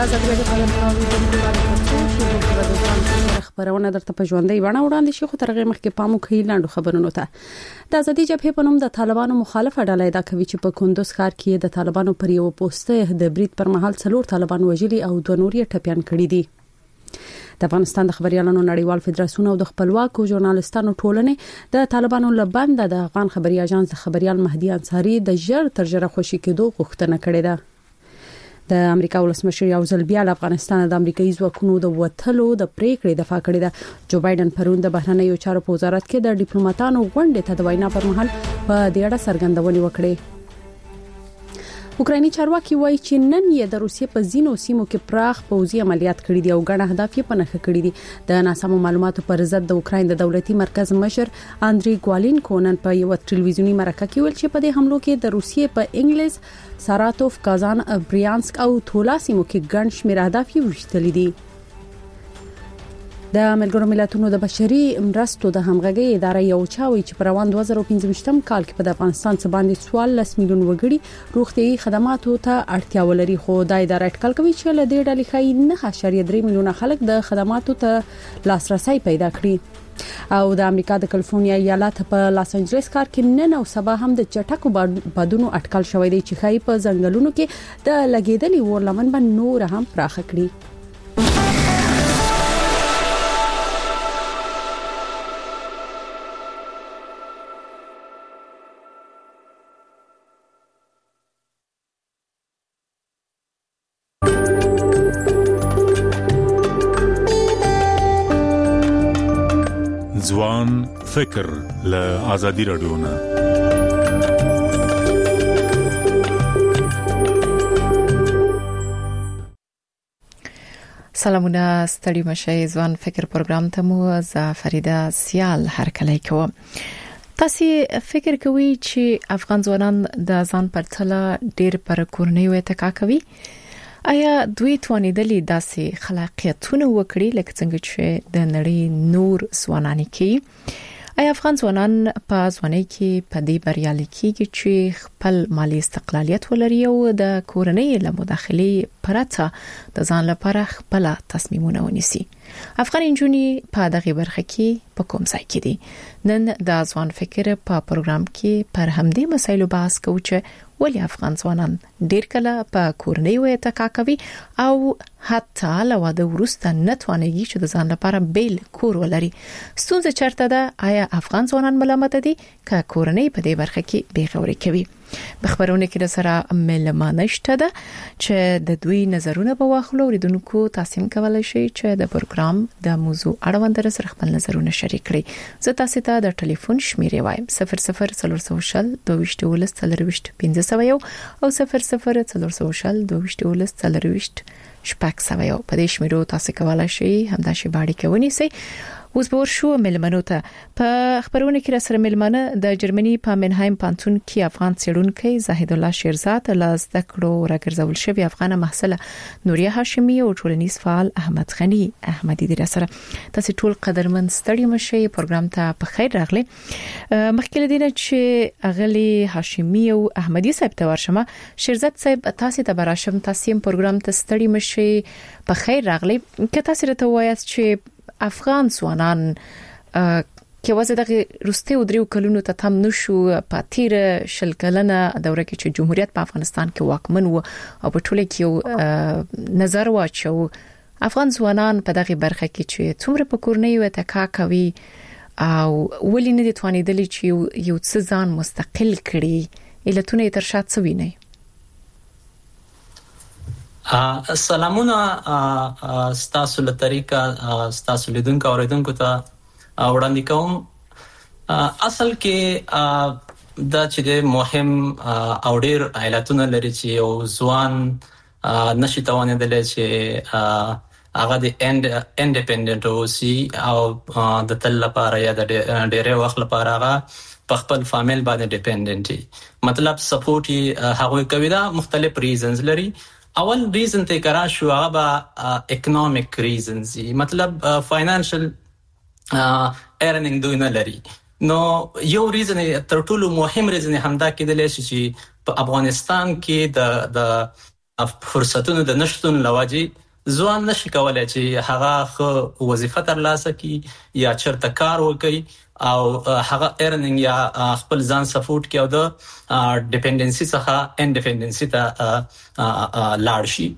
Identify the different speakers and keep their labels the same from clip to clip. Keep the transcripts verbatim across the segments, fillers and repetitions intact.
Speaker 1: ازادي راډیو د معلوماتو د ځوان خبرونه درته په ژوندۍ ونه وړاندې شي خو ترغه مخکې پامو کوي لاندو خبرونو ته د ازادي جبهې په نوم د طالبانو مخالفه ډله دا کوي چې په کندوز ښار کې د طالبانو پر یو پوسټ د برید پر مهال څلور طالبان وژلي او دوه نور یې ټپيان کړي دي. د افغانستان د خبريالانو نړیوال فدراسیون او د خپلواکو ژورنالستانو ټولنې د طالبانو لبند د افغان خبري اژانس د خبريال مهدي انصاري د ژر تر ژره خوشي کېدو غوښتنه کړې ده. د امریکا ولسمشر یو ځل بیا د افغانستان د امریکایي ځواکونو د وټلو د پریکړې دفاع کړې ده. جو بایدن پرون د بهرنیو چارو په وزارت کې د ډیپلوماټانو غونډې ته د وینا پر مهال په دې اړه څرګندونې وکړې. اوکرایني چارواکي وایي چې نن یې د روسیې په ځینو سیمو کې پراخ پوځي عملیات کړي دي او ګڼ اهداف یې په نښه کړي دي. د ناسمو معلوماتو پر ضد د اوکراین د دولتي مرکز مشر اندري ګوالینکو نن په یو ټلویزیونی مرکه کې ویل چې په دې حملو کې د روسیې په انګلیس، ساراتوف، کازان، بریانسک او تولا سیمو کې ګڼ شمېر اهداف یې وشتل دي. د ملګرو ملتونو د بشري مرستو د همغږي ادارې یو چاوي چې پر روان دوه زره پنځه کال کې په افغانستان څخه باندې څوارلس میلیون وګړي روغتيایي خدماتو ته اړتیا ولري خو د ادارې اټکل کوي چې له دې ډلې ښایي نه اعشاریه درې میلیونه خلک د خدماتو ته لاسرسي پیدا کړي. او د امریکا د کالیفورنیا ایالت په لاس انجلس ښار کې نن او سبا هم د چټکو بادونو اټکل شوی دی چې ښایي په ځنګلونو کې د لګیدلي اور لمن به نور هم پراخ کړي.
Speaker 2: ځوان فکر له ازادي رادیو نه
Speaker 3: سلامونه ستړي مشه ځوان فکر پروګرام ته مو ز فریده سیال هر کله کوم. تاسو فکر کوئ چې افغان ځوانان د ځان پرتله ډیر پر کورنۍ وټکا کوي؟ آیا دوی توانیدلې داسې خلاقیتونه وکړي لکه څنګه چې د نړۍ نور ځوانان کوي؟ آیا افغان ځوانان په ځوانۍ کې په دې بریالي کېږي چې خپل مالی استقلالیت ولري او د کورنۍ له مداخلې پرته د ځان لپاره خپل تصمیمونه ونیسي؟ افغان انجونې په دغه برخه کې په کوم ځای کې دي؟ نن د ځوان فکر په پروګرام کې پر همدې مسایلو بحث کوو چې ولې افغان ځوانان ډیر کله په کورنۍ وټکا کوي او حتی له واده وروسته نه توانېږي چې د ځان لپاره بیل کور ولري. ستونزه چیرته ده؟ آیا افغان ځوانان ملامت دي که کورنۍ په دې برخه کې بې غوري کوي؟ بخبرونه کې سره ملمانه شته ده چې د دوی نظرونه به واخلو. ریدونکو تاسو کولای شئ چې د پروګرام د موضوع اړوند سره خپل نظرونه شریک کړئ. زه تاسو ته د ټلیفون شمیرې وایم صفر صفر څلور سوه شل دوه ویشت ولس څلرویشت پنځه سوه یو او صفر صفر څلور سوه شل دوه ویشت ولس څلرویشت شپږ سوه یو. په دې شمیرو تاسو کولای شئ همدا شی باندې کوونی سي. اوس به ورشو ملمنو ته. په خبرونه کې سره ملمنه د جرمني په منهایم پانتون کې افغان څېړونکي زاهد الله شیرزاد لاس د کړو راګرځول شوی افغان محصله نوریه هاشمی او ټولنیز فعال احمد غنی احمدی د سره. تاسو ټول قدرمن ستړي مشي پروګرام ته په خیر راغلي. مخکې لدینه چې اغلی هاشمی او احمدی صاحب ته ورشمه. شیرزاد صاحب تاسو ته براشم، تاسو هم پروګرام ته ستړي مشي په خیر راغلي. که تاسو ته وایاست چې افغان ځوانان کې وځي د روسي او دریو کلونو ته تم نشو په تیر شل کلنه دوره کې چې جمهوریت په افغانستان کې واکمن و او په ټوله کې نظر واچو افغان ځوانان په دغه برخه کې چې څومره په کورنۍ وټکا کوي او ولې نه دي توانیدلې چې یو څه ځان مستقل کړي علتونه تر شا څه ویني؟
Speaker 4: سلامونه ستاسو له طریقه ستاسو لیدونکو اوریدونکو ته وړاندې کوم. اصل کې دا چې مهم او ډیر علتونه لري چې یو ځوان نشي توانیدلی چې هغه د انډیپندنت اوسي او د تل لپاره یا د ډیره وخت لپاره هغه په خپل فامیل باندې ډیپندنت مطلب سپورټ هغه کوي. دا مختلف ریزنز لري. اول ریزن ته کرا شو هغه اکونومیک ریزنز مطلب فاینانشل ارنینګ دوی نه لري. نو یو ریزن تر ټولو مهم ریزن همدا کېدلی شي چې په افغانستان کې د د فرصتونو د نشټون لواجی ځوان نشي کولای چې هغه خو وظیفه ترلاسه کړي یا چرته کار وکړي او هغه ارنینګ یا خپل ځان سپورټ کوي او د ډیپندنسي څخه انډیپندنسي ته لاړ شي.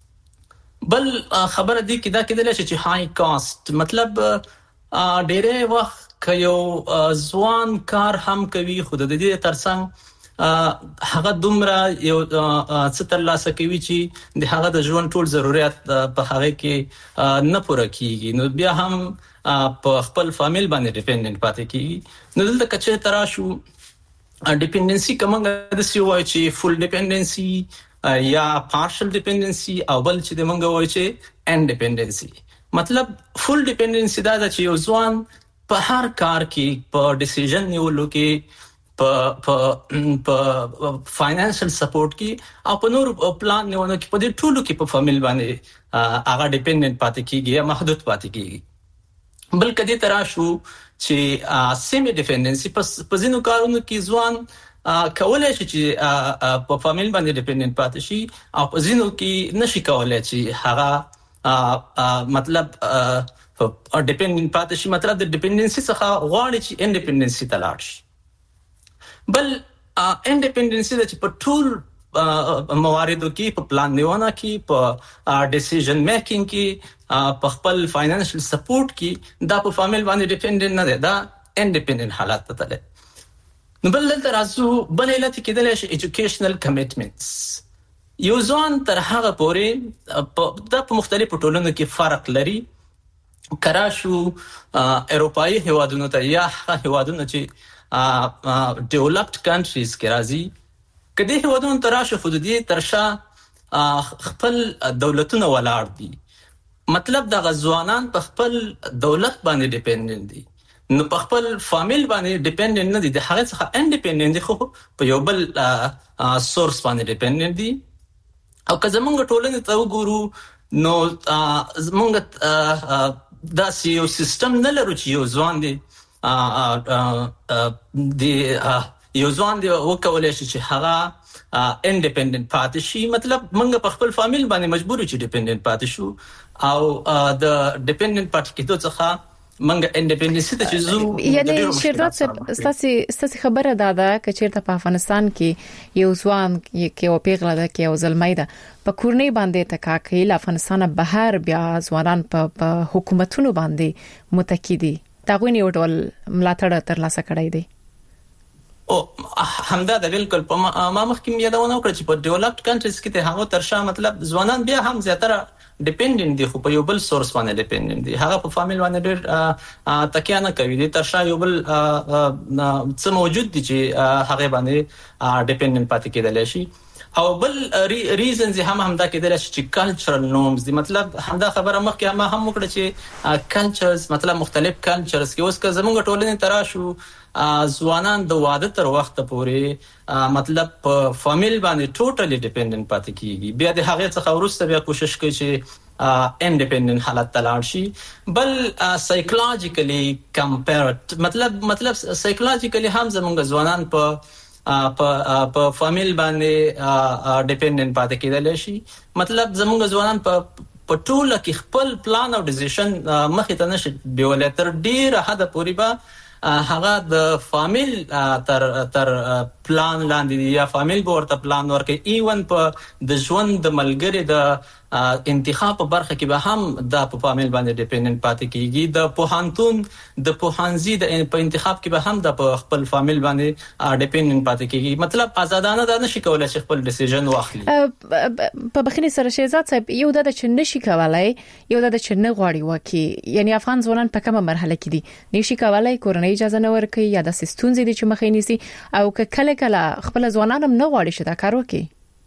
Speaker 4: بل خبره دی کې دا کېدل چې هاي کاست مطلب ډېرې وخت که یو ځوان کار هم کوي خو د دې ترڅنګ هغه دومره یو څه ترلاسه کوي چې د هغه د ژوند ټول ضرورت په هغه کې نه پوره کیږي نو بیا هم په خپل فامیل باندې ډیپندنت پاتې کیږي. نو دلته کچې ترا شو ډیپندنسي کومه د سی وای چې فول ډیپندنسي یا پارشل ډیپندنسي او بل چې د منګه وای چې انډیپندنسي. مطلب فول ډیپندنسي دا چې یو ځوان په هر کار کې په ډیسیژن نیولو کې په په په فاینانشل سپورټ کې او په نور پلان نیولو کې په دې ټولو کې په فامیل باندې هغه ډیپندنت پاتې کیږي یا محدود پاتې کیږي. بل کدي ترا شو چې سیمی ډیپندنسي په ځینو کارونو کې ځوان کولای شي چې په فامیل باندې ډیپندنت پاتې شي او په ځینو کې نشي کولای چې هغه مطلب ډیپندنت پاتې شي. مطلب د ډیپندنسي څخه غواړي چې انډیپندنسي ته لاړ شي. بل انډیپندنسي د چې په ټول مواردو کې په پلان نیونه کې په ډیسیژن میکینګ کې په خپل فاینانشل سپورټ کې دا په فامیل باندې ډیپندنت نه دی، دا انډیپندنت حالت ته تللی. نو بل دلته راځو بل علت کېدلی شي ایجوکیشنل کمیټمنټس. یو ځوان تر هغه پورې دا په مختلفو ټولنو کې فرق لري. کرا شو اروپایي هیوادونو ته یا هیوادونو چې ډیولپډ کنټریز کې راځي، کدی هیوادونو ته راشي خو دې ترشا خپل دولتونه ولاړ دي. مطلب د غزوانان په خپل دولت باندې ډیپندنت دي، نو په خپل فامیل باندې ډیپندنت نه دي، د هغه څخه انډیپندنت دي خو په یو بل سورس باندې ډیپندنت دي. او که زمونږ ټولنې ته وګورو نو زمونږ داسې یو سیستم نه لرو چې یو ځوان دی د یو ځوان دی وکولای شي چې هغه انډیپندنت پاتې شي. مطلب موږ په خپل فامیل باندې مجبور چې ډیپندنت پاتې شو او د ډیپندنت پاتې کېدو څخه موږ انډیپندنسي ته چې زو
Speaker 3: یعنی شیرداد صاحب ستاسو ستاسو خبره ده دا چې چیرته په افغانستان کې یو ځوان کې او پیغله ده کې او زلمۍ ده په کورنۍ باندې تکاکې له افغانستان بهر بیا ځوانان په حکومتونو باندې متکی دي، تاغوی نه ډول ملاتړ ترلاسه کړی دی.
Speaker 4: او همدا د بالکل په ما مخکې یادونه وکړه چې په ډیولپډ کنټریز کې ته هغه ترشا مطلب ځوانان بیا هم زیاتره ډیپندنت دي خو په یو بل سورس باندې ډیپندنت دي، هغه په فامیل باندې ډېر تکیه نه کوي، د ترشا یو بل څه موجود دي چې هغه باندې ډیپندنت پاتې کېدل شي. او بل ریزنز هم هم دا کېدل شي چې کلچرل نورمز دي. مطلب همدا خبره مخکې ما هم وکړه چې کلچرز مطلب مختلف کلچرز کې اوس که زموږ ټولنې ترا شو ځوانان د واده تر وخت پورې مطلب په فامیل باندې ټوټلی ډیپندنت پاتې کیږي، بیا د هغه څخه وروسته بیا کوشش کوي چې انډیپندنت حالت ته لاړ شي. بل سایکولوژیکلی کمپیرډ مطلب مطلب سایکولوژیکلی هم زموږ ځوانان په په په فامیل باندې ډیپندنت پاتې کېدل شي. مطلب زموږ ځوانان په په ټوله کې خپل پلان او ډیسیژن مخې ته نشي بیولای، تر ډیره حد پورې به هغه د فامیل تر تر پلان لاندې یا فامیل به ورته پلان ورکړي. ایون په د ژوند د ملګری د انتخاب په برخه کې به هم د په فامیل باندې ډیپندنت پاتې کیږي. د پوهنتون د پوهنځي د په انتخاب کې به هم د خپل فامیل باندې ډیپندنت پاتې کیږي. مطلب آزادانه دا نشي کولای چې خپل ډیسیژن واخلي.
Speaker 3: په بخښنې سره شهزاد صاحب یو د چې نشي کولای یو د چې نه غواړي وکي، یعنی افغان ځوانان په کومه مرحله کې دي نشي کولای کورنۍ اجازه نه ورکړي یا د سیستونز دي چې مخې نیسي او که کله کله خپل ځوانان هم نه غواړي چې دا کار وکړي.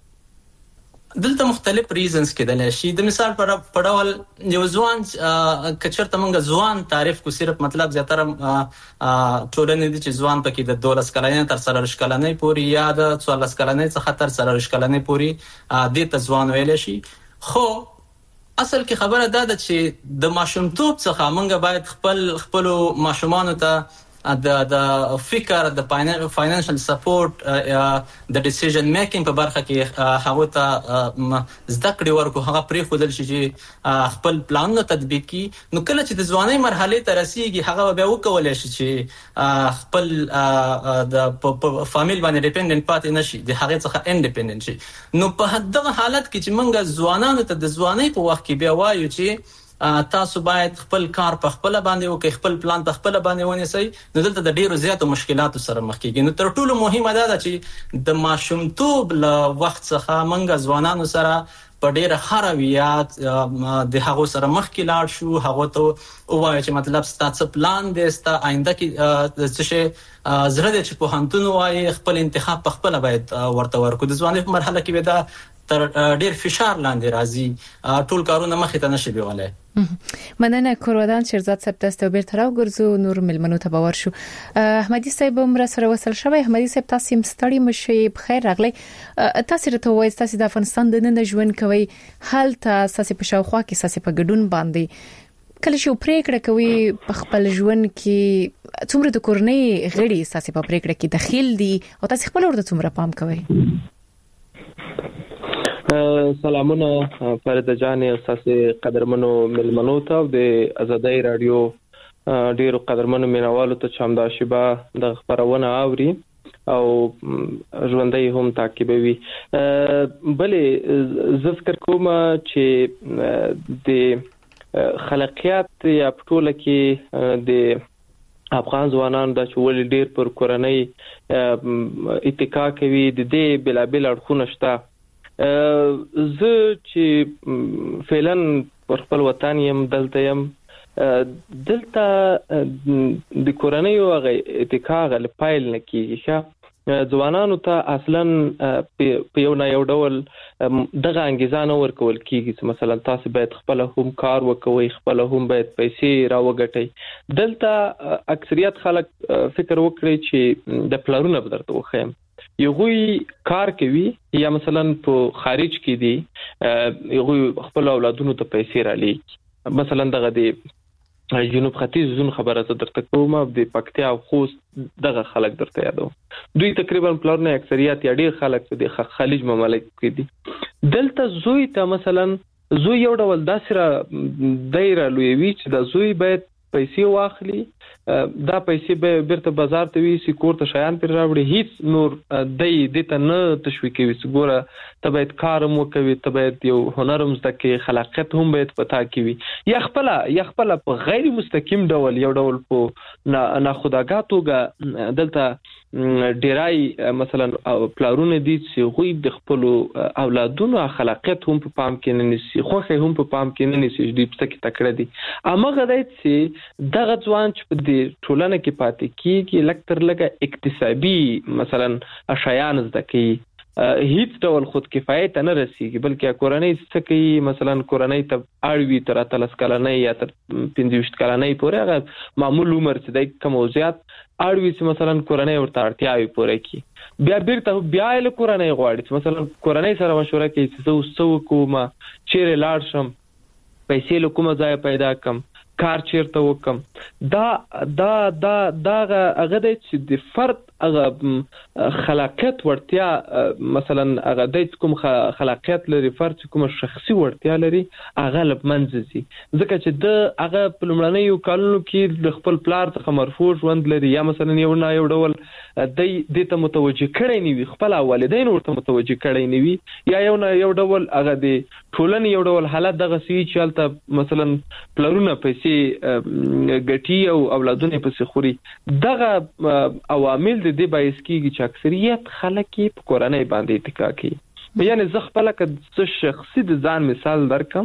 Speaker 4: دلته مختلف ریزنز کېدل شي. د مثال پر پړول یو ځوان کچرته موږ ځوان تعریف کو صرف مطلب زیاتره ټولنې دي چې ځوان پکې د دولس کلنۍ تر څلور کلنۍ پورې یا د څوارلس کلنۍ څخه تر څلور کلنۍ پورې د ته ځوان ویل شي. خو اصل کې خبره دا ده چې د ماشومتوب څخه موږ باید خپل خپل ماشومان ته د د فکر د فاینانشل سپورټ د ډیسیژن میکینګ په برخه کې هغه ته زده کړې ورکو هغه پرې خودل شي چې خپل پلان تطبیق کی نو کله چې د ځوانۍ مرحله ته رسیږي هغه به وکولای شي چې خپل د فامیل باندې ډیپندنت پاتې نشي د هغه څخه انډیپندنت شي. نو په دغه حالت کې چې موږ ځوانانو ته د ځوانۍ په وخت کې بیا وایو چې تاسو باید خپل کار په خپل باندې وکړئ خپل پلان په خپل باندې ونیسئ نو دلته د ډیرو زیاتو مشکلاتو سره مخ کیږي. نو تر ټولو مهمه دا ده چې د ماشومتوب له وخت څخه موږ ځوانانو سره په ډیره خرویات د هغه سره مخ کې لاړ شو هغه ته وایي چې مطلب ستاسو پلان دی ستاسو آینده کې څه شي زړه دې چې په هانتون وایي خپل انتخاب په خپل باید ورته ورکو. د ځوانۍ په مرحله کې به دا تر ډیر فشار لاندې راځي ټول کارونه مخې ته نشي بیولای.
Speaker 3: مننه کورودان شیرزاد صاحب تاسو به تر ورغورځو نور ملمنو ته باور شو. احمدي صاحب عمر سره وصل شوی. احمدي صاحب تاسو مستړی مشي بخیر راغلی. تاسو ته وایي تاسو د افغانستان د نن ژوند کوي حال تاسو په شاوخوا کې تاسو په ګډون باندې کله چې پریکړه کوي په خپل ژوند کې څومره د کورنۍ غړي تاسو په پریکړه کې داخل دي او تاسو خپل ورته څومره پام کوي؟
Speaker 5: سلامونه فرید جان او تاسو قدرمنو ملمنو ته د ازادۍ رادیو ډیرو قدرمنو مینوالو ته چې همدا شیبه د خبرونه اوري او ژوندۍ هم تعقیبوي. بلې زه فکر کوم چې د خلاقیت یا پټوله کې د افغان ځوانانو د چول ډیر پر کورنۍ اتکا کوي د دې بلابل اړخونه شته. زه چې فعلا پر خپل وطن يم دلته يم دلته د کورنۍ او اتکا غل پایل نه کیږي ځوانانو ته اصلا په یو نه یو ډول دغه انګیزانه ورکول کیږي چې مثلا تاسو باید خپل هم کار وکوي خپل هم باید پیسې راوګټئ. دلته اکثریت خلک فکر وکړي چې د پلانونو بدرته وخیم یوغوی کار کوي یا مثلا په خارج کې دي یوغوی خپل اولادونو ته پیسې را لېږي. مثلا دغه د جنوب ختیځ زون خبره زه درته کوم د پکتیا او خوست دغه خلک درته یادو دوی تقریبا پلانونه اکثریت یا ډیر خلک د خلیج ممالک کې دي. دلته زوی ته مثلا زوی یو ډول داسره دایره لوي چې د زوی باید پیسې واخلي دا پیسې به بیرته بازار ته وي سکور ته شیان پر راوړي هیڅ نور دای د ته نه تشویق کوي ګوره ته باید کارم وکوي ته باید یو هنرم زده کې خلاقیت هم باید پتا کوي یا خپل یا خپل په غیر مستقیم ډول یو ډول په نه خداګاتوګه دلته ډیرای مثلا پلارونه دي چې غوی د خپل اولادونو خلاقیت هم په پام کې نه نسی خوخه هم په پام کې نه نسی د پسکه تکړه دي اما غدای چې دغه ځوان چې په ټولنه کې پاتې کیږي لکتر لګه اقتصادي مثلا اشیاء زده کوي هیڅ ډول خود کفایت نه رسیږي بلکې کورنۍ څه کوي مثلا کورنۍ ته اړوي تر اتلس کلنۍ یا تر پنځه کلنۍ پورې هغه معمول عمر چې د کوم وضعیت اړوي چې مثلا کورنۍ ورته اړتیاوي پوره کوي بیا بیرته بیا له کورنۍ غواړي چې مثلا کورنۍ سره مشوره کوي چې زه وسو کومه چیرې لاړ شم پیسې له کومه ځای پیدا کم کار چیرته وکم دا دا دا دا هغه د چې د فرد هغه خلاقیت ورتیا مثلا هغه د کوم خلاقیت لري فرد کوم شخصي ورتیا لري هغه لمنځي ځکه چې د هغه په لمړنیو کالونو کې د خپل پلار څخه مرفوع ژوند لري یا مثلا یو نه یو ډول د دې ته متوجه کړي نیوي خپل والدین ورته متوجه کړي نیوي یا یو نه یو ډول هغه د ټولنې یو ډول حالت دغه سی چلته مثلا پلرونه پیسې ګټي او اولادونه پسې خوري دغه عوامل د دې باعث کیږي چې اکثریت خلک په کورنۍ باندې اتکا کوي یعنی زه خپل که شخصي د ځان مثال درکم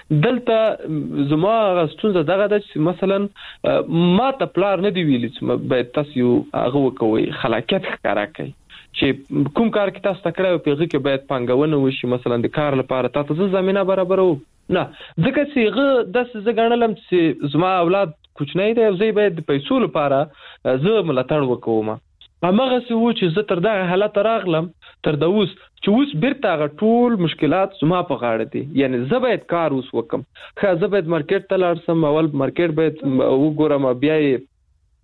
Speaker 5: دلته زما غستونزه دغه د مثلا ما ته پلار نه دی ویلی چې باید تاسو هغه وکوي خلاقیت ښکارا کوي چې کوم کار کې تاسو تکړه پیغه کې باید پنګونه وشي مثلا د کار لپاره تاسو زمينه برابرو نه ځکه چې غه د زګړلم چې زما اولاد کوچنی دی زه باید د پیسو لپاره زه ملاتړ وکوم هغه څه و چې زه تر دغه حالت راغلم تر د اوس چې اوس بیرته غ ټول مشکلات زما په غاړه دي یعنی زه باید کار اوس وکم خو زه باید مارکیټ ته لاړ سم اول مارکیټ باید وګورم بیا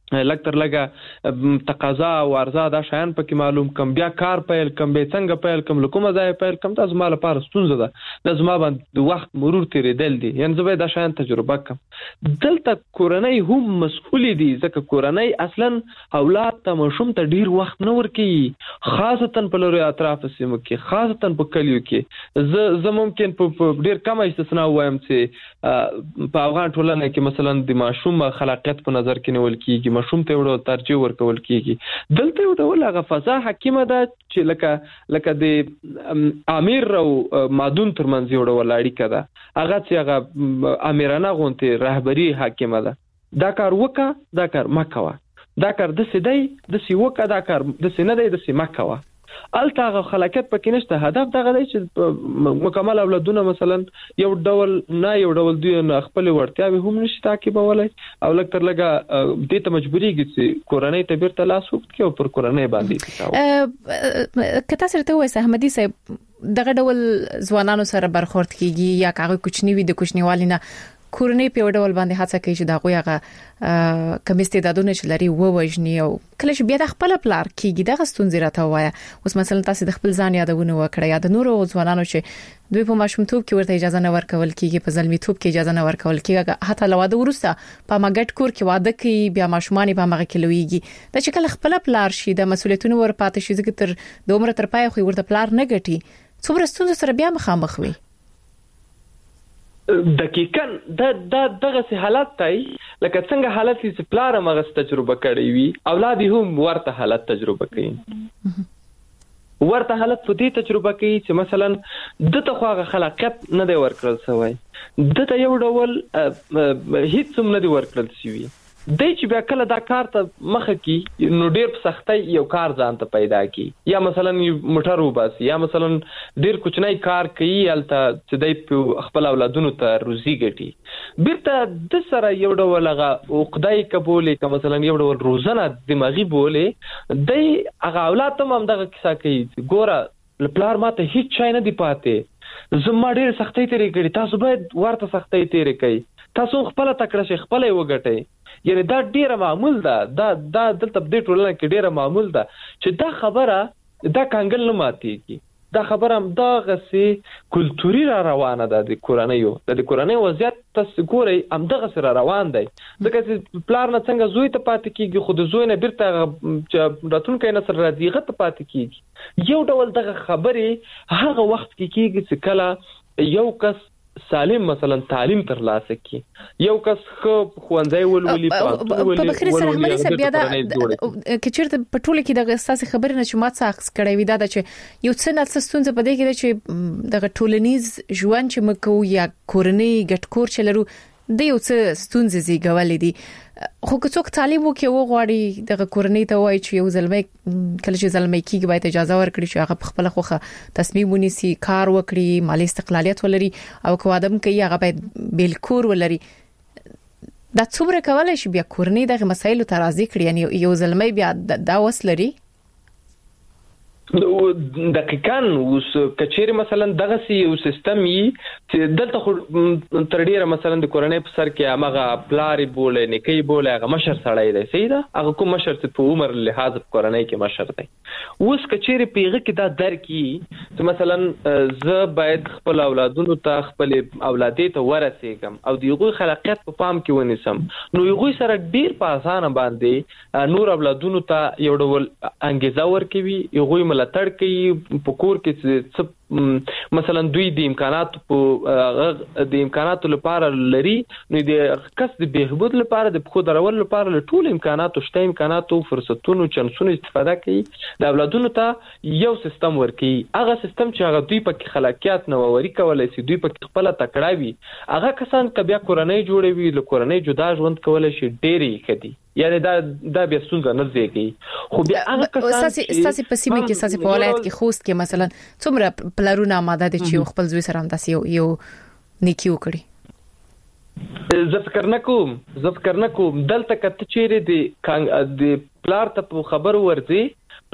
Speaker 5: لکتر لګه تقاضا او عرضه دا شایان پکې معلوم کم بیا کار پیل کم به څنګه پیل کم لکومه ځای پیل کم تاسو مال لپاره ستونزه ده د زما باندې وخت مرور تیرېدل دي یعنی زه به دا شایان تجربه کم دلته کورنۍ هم مسؤل دي ځکه کورنۍ اصلا اولاد ته مشوم ته ډیر وخت نه ورکوي خاصتا په لوري اطراف سیمو کې خاصتا په کلیو کې زه زه ممکن په ډیر کم استثنا وایم چې په افغان ټولنه کې مثلا د ماشوم خلاقیت په نظر کې نیول کیږي مشوم ته وړو ترجیح ورکول کیږي دلته یو ډول هغه فضا حکیمه ده چې لکه لکه د امیر او مادون ترمنځ یو ډول اړیکه ده هغه چې هغه امیرانه غونته رهبری حکیمه ده دا کار وکا دا کار مکوا دا کار د سیدای د سی وکا دا کار د سینه دی د سی مکوا الته هغه خلاقیت پکې نشته هدف دغه دی چې مکمل اولادونه مثلا یو ډول نه یو ډول دوی خپل ورتیاوي هم نشي تعقیبولای او لکتر لګه دې ته مجبوریږي چې کورنۍ ته بیرته لاس وکړي او پر کورنۍ باندې
Speaker 3: کته سره ته وایي احمدي صاحب دغه ډول ځوانانو سره برخورد کیږي یا هغه کوچنی وي د کوچنیوالینه کورنۍ په ډول باندې هڅه کوي چې دا غوي هغه کم استعدادونه چې لري و وژني او کله چې بیا د خپل پلار کیږي دغه ستونزې راته وایا اوس مثلا تاسو د خپل ځان یادونه وکړه یا د نورو ځوانانو چې دوی په ماشومتوب کې ورته اجازه نه ورکول کیږي په ځلمیتوب کې اجازه نه ورکول کیږي حتی لواده ورسته په مګټ کور کې واده کوي بیا ماشومان په مغه کې لويږي د چې کله خپل پلار شي د مسولیتونو ورپاتې شي ځکه تر د عمر تر پای خو ورته پلار نه ګټي څومره ستونزې سره بیا مخامخ وي
Speaker 5: دقیقاً دا دا دغه سه حالت تای لکه څنګه حالت چې پلار مغه تجربه کړی وي اولاد هم ورته حالت تجربه کوي ورته حالت په دې تجربه کوي چې مثلا دته خوغه خلاقیت نه دی ورکړل شوی دته یو ډول هیڅ هم نه دی ورکړل شوی دای چې بیا کله دا کار ته مخه کی نو ډیر په سختۍ یو کار ځان ته پیدا کی یا مثلا موټر وباسي یا مثلا ډیر کوچنی کار کوي الته چې دای خپل اولادونو ته روزي ګټي بیرته د سره یو ډول هغه عقدای قبولې که مثلا یو ډول روزنه دماغي بولې دای هغه اولاد ته هم دغه کیسه کوي ګوره پلار ماته هیڅ شای نه دی پاتې زما ډیر سختۍ تیرې کړې تاسو باید ورته سختۍ تیرې کړئ تاسو خپل تکړه شي خپل وګټئ یعنی دا ډیره معمول ده دا دا دلته په دې ټولنه کې ډیره معمول ده چې دا خبره دا کانګل نه ماتيږي دا خبره هم دا غسي کلتوري را روانه ده د کورنۍ د کورنۍ وضعیت تاسو ګورئ هم دغه سره روان دی ځکه چې پلار نه څنګه زوی ته پاتې کیږي خود زوی نه بیرته راتونکو نسل راځي ته پاتې کیږي یو ډول دغه خبره هغه وخت کې کیږي چې کله یو کس سالم مثلا تعلیم تر لاسه کی یو کس خو خوانځي ولولي
Speaker 3: په په بخیر سره احمدي صاحب بیا دا کچېرته په ټوله کې د اساسي خبرې نه چې مات ساخص کړی وي دا چې یو څه نه څه ستونزه پدې کې چې د ټولنیز ژوند چې مکو یا کورنۍ ګټکور چلرو د یو څه ستونزې زیږولې دي خو که څوک تعلیم وکړي و غواړي د کورنۍ ته وایي چې یو زلمي کله چې زلمي کېږي باید اجازه ورکړي چې هغه خپل خوخه تصمیم ونیسي کار وکړي مالی استقلالیت ولري او که ادم کوي هغه باید بالکور ولري دا څومره کولای شي بیا کورنۍ دغه مسایلو ته راضي کړي یعنی یو زلمي بیا دا وسلري
Speaker 5: دقیقاً اوس کچېره مثلا دغه سی یو سیستم یې چې دلته خو تر ډیره مثلا د کورنۍ په سر کې هغه پلاری بوله نه کوي بوله هغه مشر سړی دی سیدا هغه کوم مشر چې په عمر لحاظ کورنۍ کې مشر دی اوس کچېره پیغه کې دا درکې چې مثلا زه باید خپل اولادونو ته خپل اولادې ته ورسېږم او دیغه خلاقیت په پام کې ونیسم نو یو سره ډیر په اسانه باندې نور اولادونو ته یو ډول انګیزه ورکوي یو ملاتړ کوي په کور کې مثلا دوی د امکانات په د امکاناتو لپاره لري نو د کس د بهبود لپاره د خو درول لپاره له ټول امکاناتو شته امکاناتو فرصتونو چانسونو استفاده کوي د اولادونو ته یو سیستم ورکي هغه سیستم چې هغه دوی په خلاقیت نو وري کولای شي دوی په خپل تکړه وي هغه کسان کبیا کورنۍ جوړوي له کورنۍ جدا ژوند کولای شي ډېری کدي یعنی دا دا بیا څنګه نه ځيږي خو بیا هغه کسان
Speaker 3: چې اساسي پسیمه کې اساسي په ولایت کې خوست کې مثلا څومره پلارونه ماده دي چې خپل زوی سره هم تاسو یو یو نیکیو کړی
Speaker 5: زه فکر نکوم زه فکر نکوم دلته کته چیرې دی د پلار ته خبر ورځي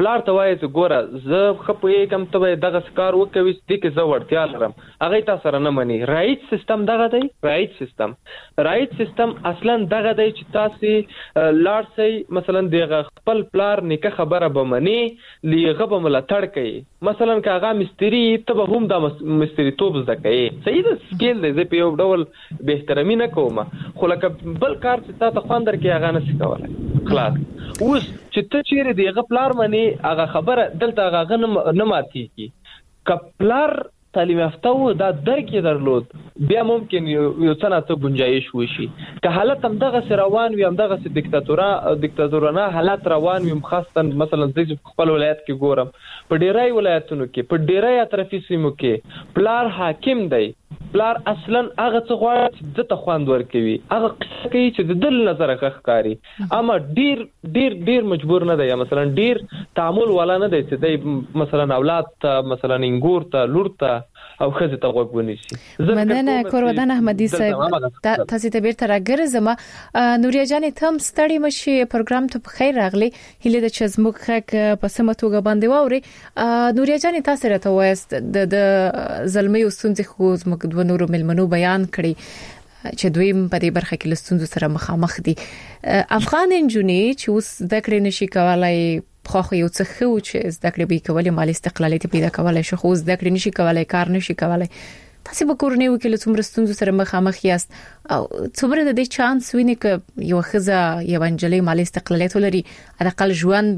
Speaker 5: پلار ته وایي چې ګوره زه خپې کم ته دغه کار وکوي چې کې زه ورتیا لرم هغه تاسو سره نه مني رایټ سیستم دغه دی رایټ سیستم رایټ سیستم اصلا دغه دی چې تاسو لار سي مثلا دغه خپل پلار نیکه خبره به مني لیغه به ملاتړ کوي مثلا کاغه مستری ته به هم د مستری توب زده کوي صحیح ده سکیل دی زه په یو ډول به احترامي نه کوم خو لکه بل کار چې تاسو خواندر کې هغه نه څه کولای خلاص اوس چې ته چیرې دیغه پلار مني هغه خبره دلته هغه نه ماتي کی کپلار تعلیم یافته و دا درک درلود بیا ممکن یو څه نه څه گنجائش وشي که حالت هم دغه روان وي هم دغه دیکتاتورا دیکتاتورانه حالت روان وي خاصه مثلا د خپل ولایت کې ګورم په ډیرای ولایتونو کې په ډیرای اطرافي سیمو کې پلار حاکم دی پلار اصلا هغه څه غواړي چې د تخواند ورکوي هغه کوي چې د دل نظر غخکاری اما ډیر ډیر ډیر مجبور نه دی مثلا ډیر تعامل ولا نه دی چې د مثلا اولاد ته مثلا انګور ته لور ته او خزه ته وګونی شي
Speaker 3: مننه کورودان احمدي صاحب تاسو ته بیرته راګرځم نوریا جان ته هم ستړي مشي پروګرام ته په خیر راغلی هله د چزموک خک په سمتوګه باندې ووري نوریا جان تاسو راته وایست د زلمي وسونځ خو زموږ د نورو ملمنو بیان کړي چې دوی په دې برخه کې لستونزو سره مخامخ دي افغان انجونی چې اوس د کړې نشي کولای خو خو یو څه خو چې زده کړې به کولای مالی استقلالیت پیدا کولای شو خو زده کړې نشي کولای کار نشي کولای تاسو به کورنۍ وکیل څومره ستونزو سره مخامخ یاست او څومره د دې چانس ویني ک یو خزه یو انجلې مالی استقلالیت ولري على الاقل ژوند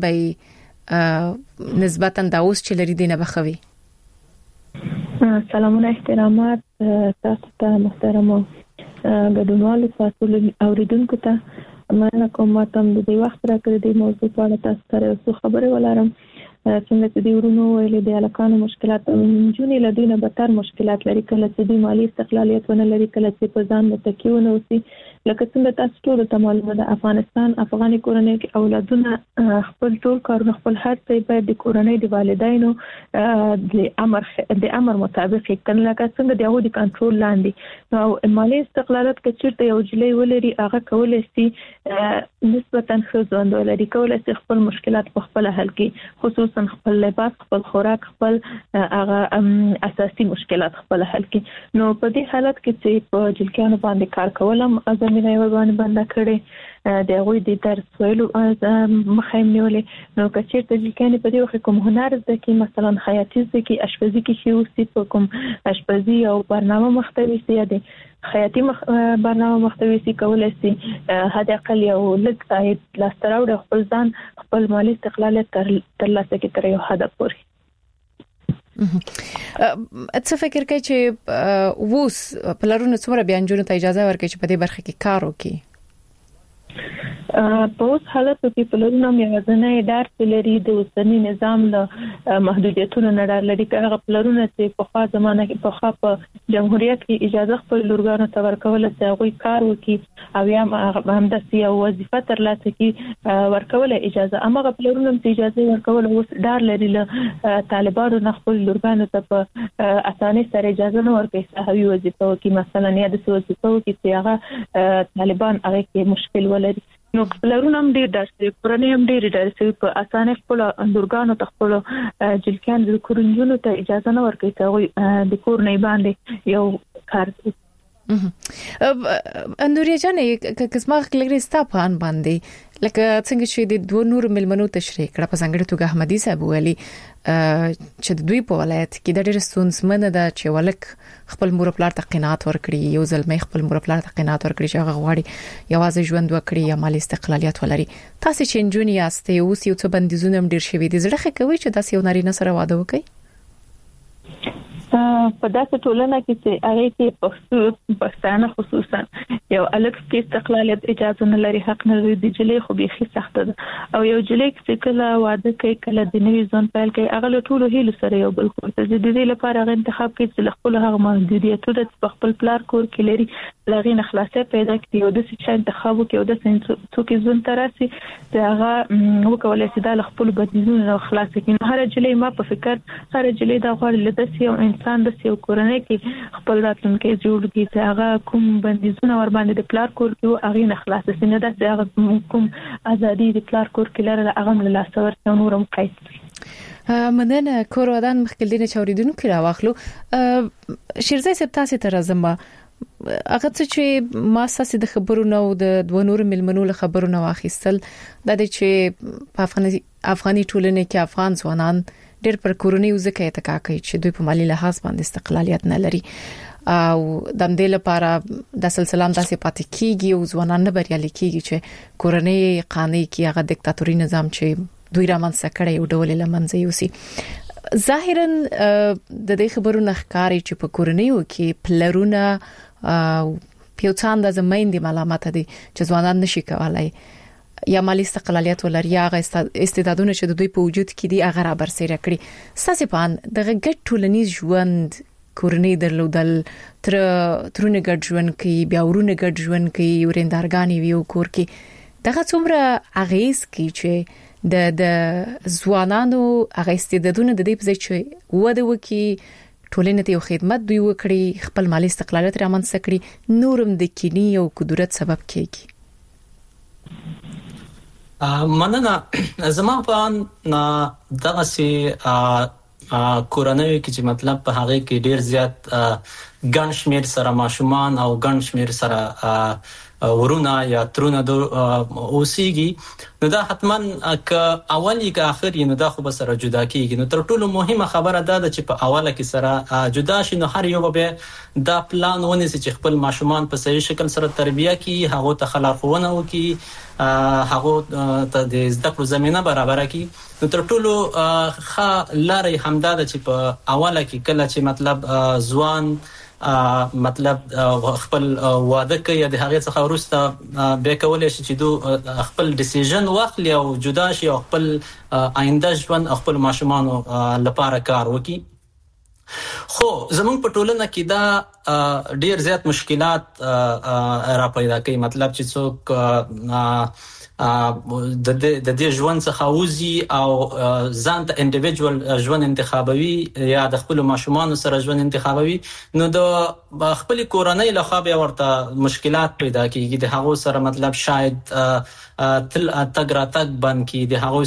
Speaker 3: به نسبتا د اوس چې لري دینه بخوي
Speaker 6: سلامونه احترامات تاسو ته محترم ګډونوالو تاسو اوریدونکو ته مننه کوم تم د دې وخت راکړې د موضوع په اړه تاسو سره څه خبرې ولرم څنګه چې د ورونو ویلې د الکانو مشکلات جونې لدینه بدتر مشکلات لري کله چې د مالی استقلالیت ونه لري کله چې په ځان متکیونه اوسي لکه څنګه تاسو ټول ته معلومه ده افغانستان افغاني کورنۍ کې اولادونه خپل ټول کارونه خپل هر څه باید د کورنۍ د والدینو د امر د امر مطابق کړي لکه څنګه د یو د کنټرول لاندې نو مالی استقلالیت کې چیرته یو جلې ولري هغه کولای شي نسبتا ښه ژوند ولري کولای شي خپل مشکلات په خپل حل کړي خصوصا خپل لباس خپل خوراک خپل هغه اساسي مشکلات خپل حل کړي نو په دې حالت کې چې په جلکانو باندې کار کولم زمينه یو باندې بنده کړي د غوي د درس ویلو مخایم نیولې نو کچیر ته ځکه په دې وخت کوم هنر زده کی مثلا خیاطی زده کی اشپزی کې شی اوسې په کوم اشپزی او برنامه محتوی سي دي خیاطی مخ... برنامه محتوی سي کولای سي هدا اقل یو لږ عاید لاستراو د خپل ځان خپل مالی استقلالیت تر ترلاسه کې تر یو هدف پورې
Speaker 3: څه فکر کوي چې ووس پلارونو څومره بیانجونو ته اجازه ورکړي چې په دې برخه کې کار وکړي
Speaker 6: په اوس حالت کې پلرونه مېوازنه ادارې لري د اوسنی نظام له محدودیتونو نه ډار لري هغه پلرونه چې په خوا زمانه کې په خوا په جمهوریت کې اجازه خپل لورګانو ته ورکول چې هغه کار وکړي او یا هم د سیاسي وظیفه ترلاسه کړي ورکول اجازه اما پلرونه چې اجازه ورکول اوس ډار لري له طالبانو نه خپل لورګانو ته په اسانه سره اجازه نه ورکړي صحوي وظیفه وکړي مثلا یا د وظیفه وکړي چې هغه طالبان هغه کې مشکل ولري نو خپلرونه هم ډیر درسي پرانی هم ډیر درسي په اسانه خپل اندورګانو ته خپل جلکان د کورنجونو ته اجازه نه ورکړي ته د کور نه باندې یو کار
Speaker 3: اندوري جانې کسمه خلګري ستا په ان باندې لکه څنګه چې د دوه نور ملمنو تشریح کړه په څنګه توګه احمدي صاحب ویلي چې دوی په ولایت کې د ډېر ستونزمنه ده چې ولک خپل مور پلار ته قناعت ورکړي یو ځل مې خپل مور پلار ته قناعت ورکړي چې هغه غواړي یوازې ژوند وکړي یا مالی استقلالیت ولري تاسو چې انجونی یاستئ او یو څه بندیزونه هم ډېر شوي دي زړه کوي چې تاسو یو نارینه سره واده وکړي
Speaker 6: په داسې ټولنه کې چې هغه کې پښتو پښتانه خصوصا یو الګ کې استقلالیت اجازه نه لري حق نه لري د جلې خو به سخته ده او یو جلې چې کله واده کوي کله د نوې ځون پیل کوي هغه له ټولو هیلو سره یو بل کور ته د دې لپاره هغه انتخاب کوي چې خپل هغه محدودیتونه د خپل پلار کور کې لري لغې نه خلاصې پیدا کړي او د څه انتخاب کوي او د څوک ځون تراسي چې هغه وکولای شي د خپل بدیزونه خلاص کړي هر جلې ما په فکر هر جلې دا غواړي لته یو انسان د یو کورنۍ کې خپل راتلونکي جوړ کړي چې هغه کوم بندیزونه ور باندې د پلار کور کې هغه نه خلاص شي نه د هغه کوم ازادي د پلار کور کې لري هغه له لاس ورته نورم قید
Speaker 3: مننه کور ودان مخکلینه چوریدونکو راوخلو شیرزای سپ تاسو ته راځم هغه چې ما ساسي د خبرونو د دوه نور ملمنو له خبرونو واخیستل د دې چې په افغاني افغاني ټولنې کې افغان ځوانان ډېر پر کورونی وزکه اتکا کوي چې دوی په مالی لحاظ باندې استقلالیت نه لري او د دې لپاره د سلسله داسې پاتې کیږي او ځوانان نه بریالي کیږي چې کورونی قانوني کې هغه دیکتاتوري نظام چې دوی رامنځته کړي او ډول لمنځه یوسي ظاهرا د دې خبرونو ښکاری چې په کورنیو کې پلرونه او پیوڅان د زمین د علامات دي چې ځوانان نشي کولای یا مالی استقلالیت ولر یا استعدادونه چې د دوی په وجود کې دي هغه را برسېره کړي ساسي پان د ګډ ټولنیز ژوند کورنۍ درلودل تر ترونه ګډ ژوند کې بیا ورونه ګډ ژوند کې ورندارګانی ویو کور کې دغه څومره اغیز کوي چې د د ځوانانو هغه استعدادونه د دې په ځای چې وده وکي ټولنې ته خدمت دوی وکړي خپل مالی استقلالیت رامنځته کړي نورم د کینی او قدرت سبب کیږي
Speaker 4: مننه زما په ان دغه سي کورنۍ کې چې مطلب په هغه کې ډیر زیات ګڼ شمیر سره ماشومان او ګڼ شمیر سره ورونه یا ترونه د اوسېږي نو دا حتما ک اولی ک اخر نو دا خو به سره جدا کیږي نو تر ټولو مهمه خبره دا ده چې په اوله کې سره جدا شي نو هر یو به دا پلان ونیسي چې خپل ماشومان په صحیح شکل سره تربیه کړي هغه ته خلاقونه وکړي هغه ته د زده کړو زمينه برابر کړي نو تر ټولو ښه لارې همدا ده چې په اوله کې کله چې مطلب ځوان مطلب خپل واده کوي د هغه څخه ورسته به کولای شي چې دو خپل ډیسیژن واخلي او جدا شي او خپل آینده ژوند خپل ماشومانو لپاره کار وکړي خو زمونږ په ټولنه کې دا ډیر زیات مشکلات را پیدا کوي مطلب چې څوک د د دې ژوند څخه وزي او ځان ته انډیویډوال ژوند انتخابوي یا د خپل ماشومان سره ژوند انتخابوي نو د خپل کورنۍ له خوا به ورته مشکلات پیدا کیږي د هغه سره مطلب شاید تل تګرا تک بند کی د هغه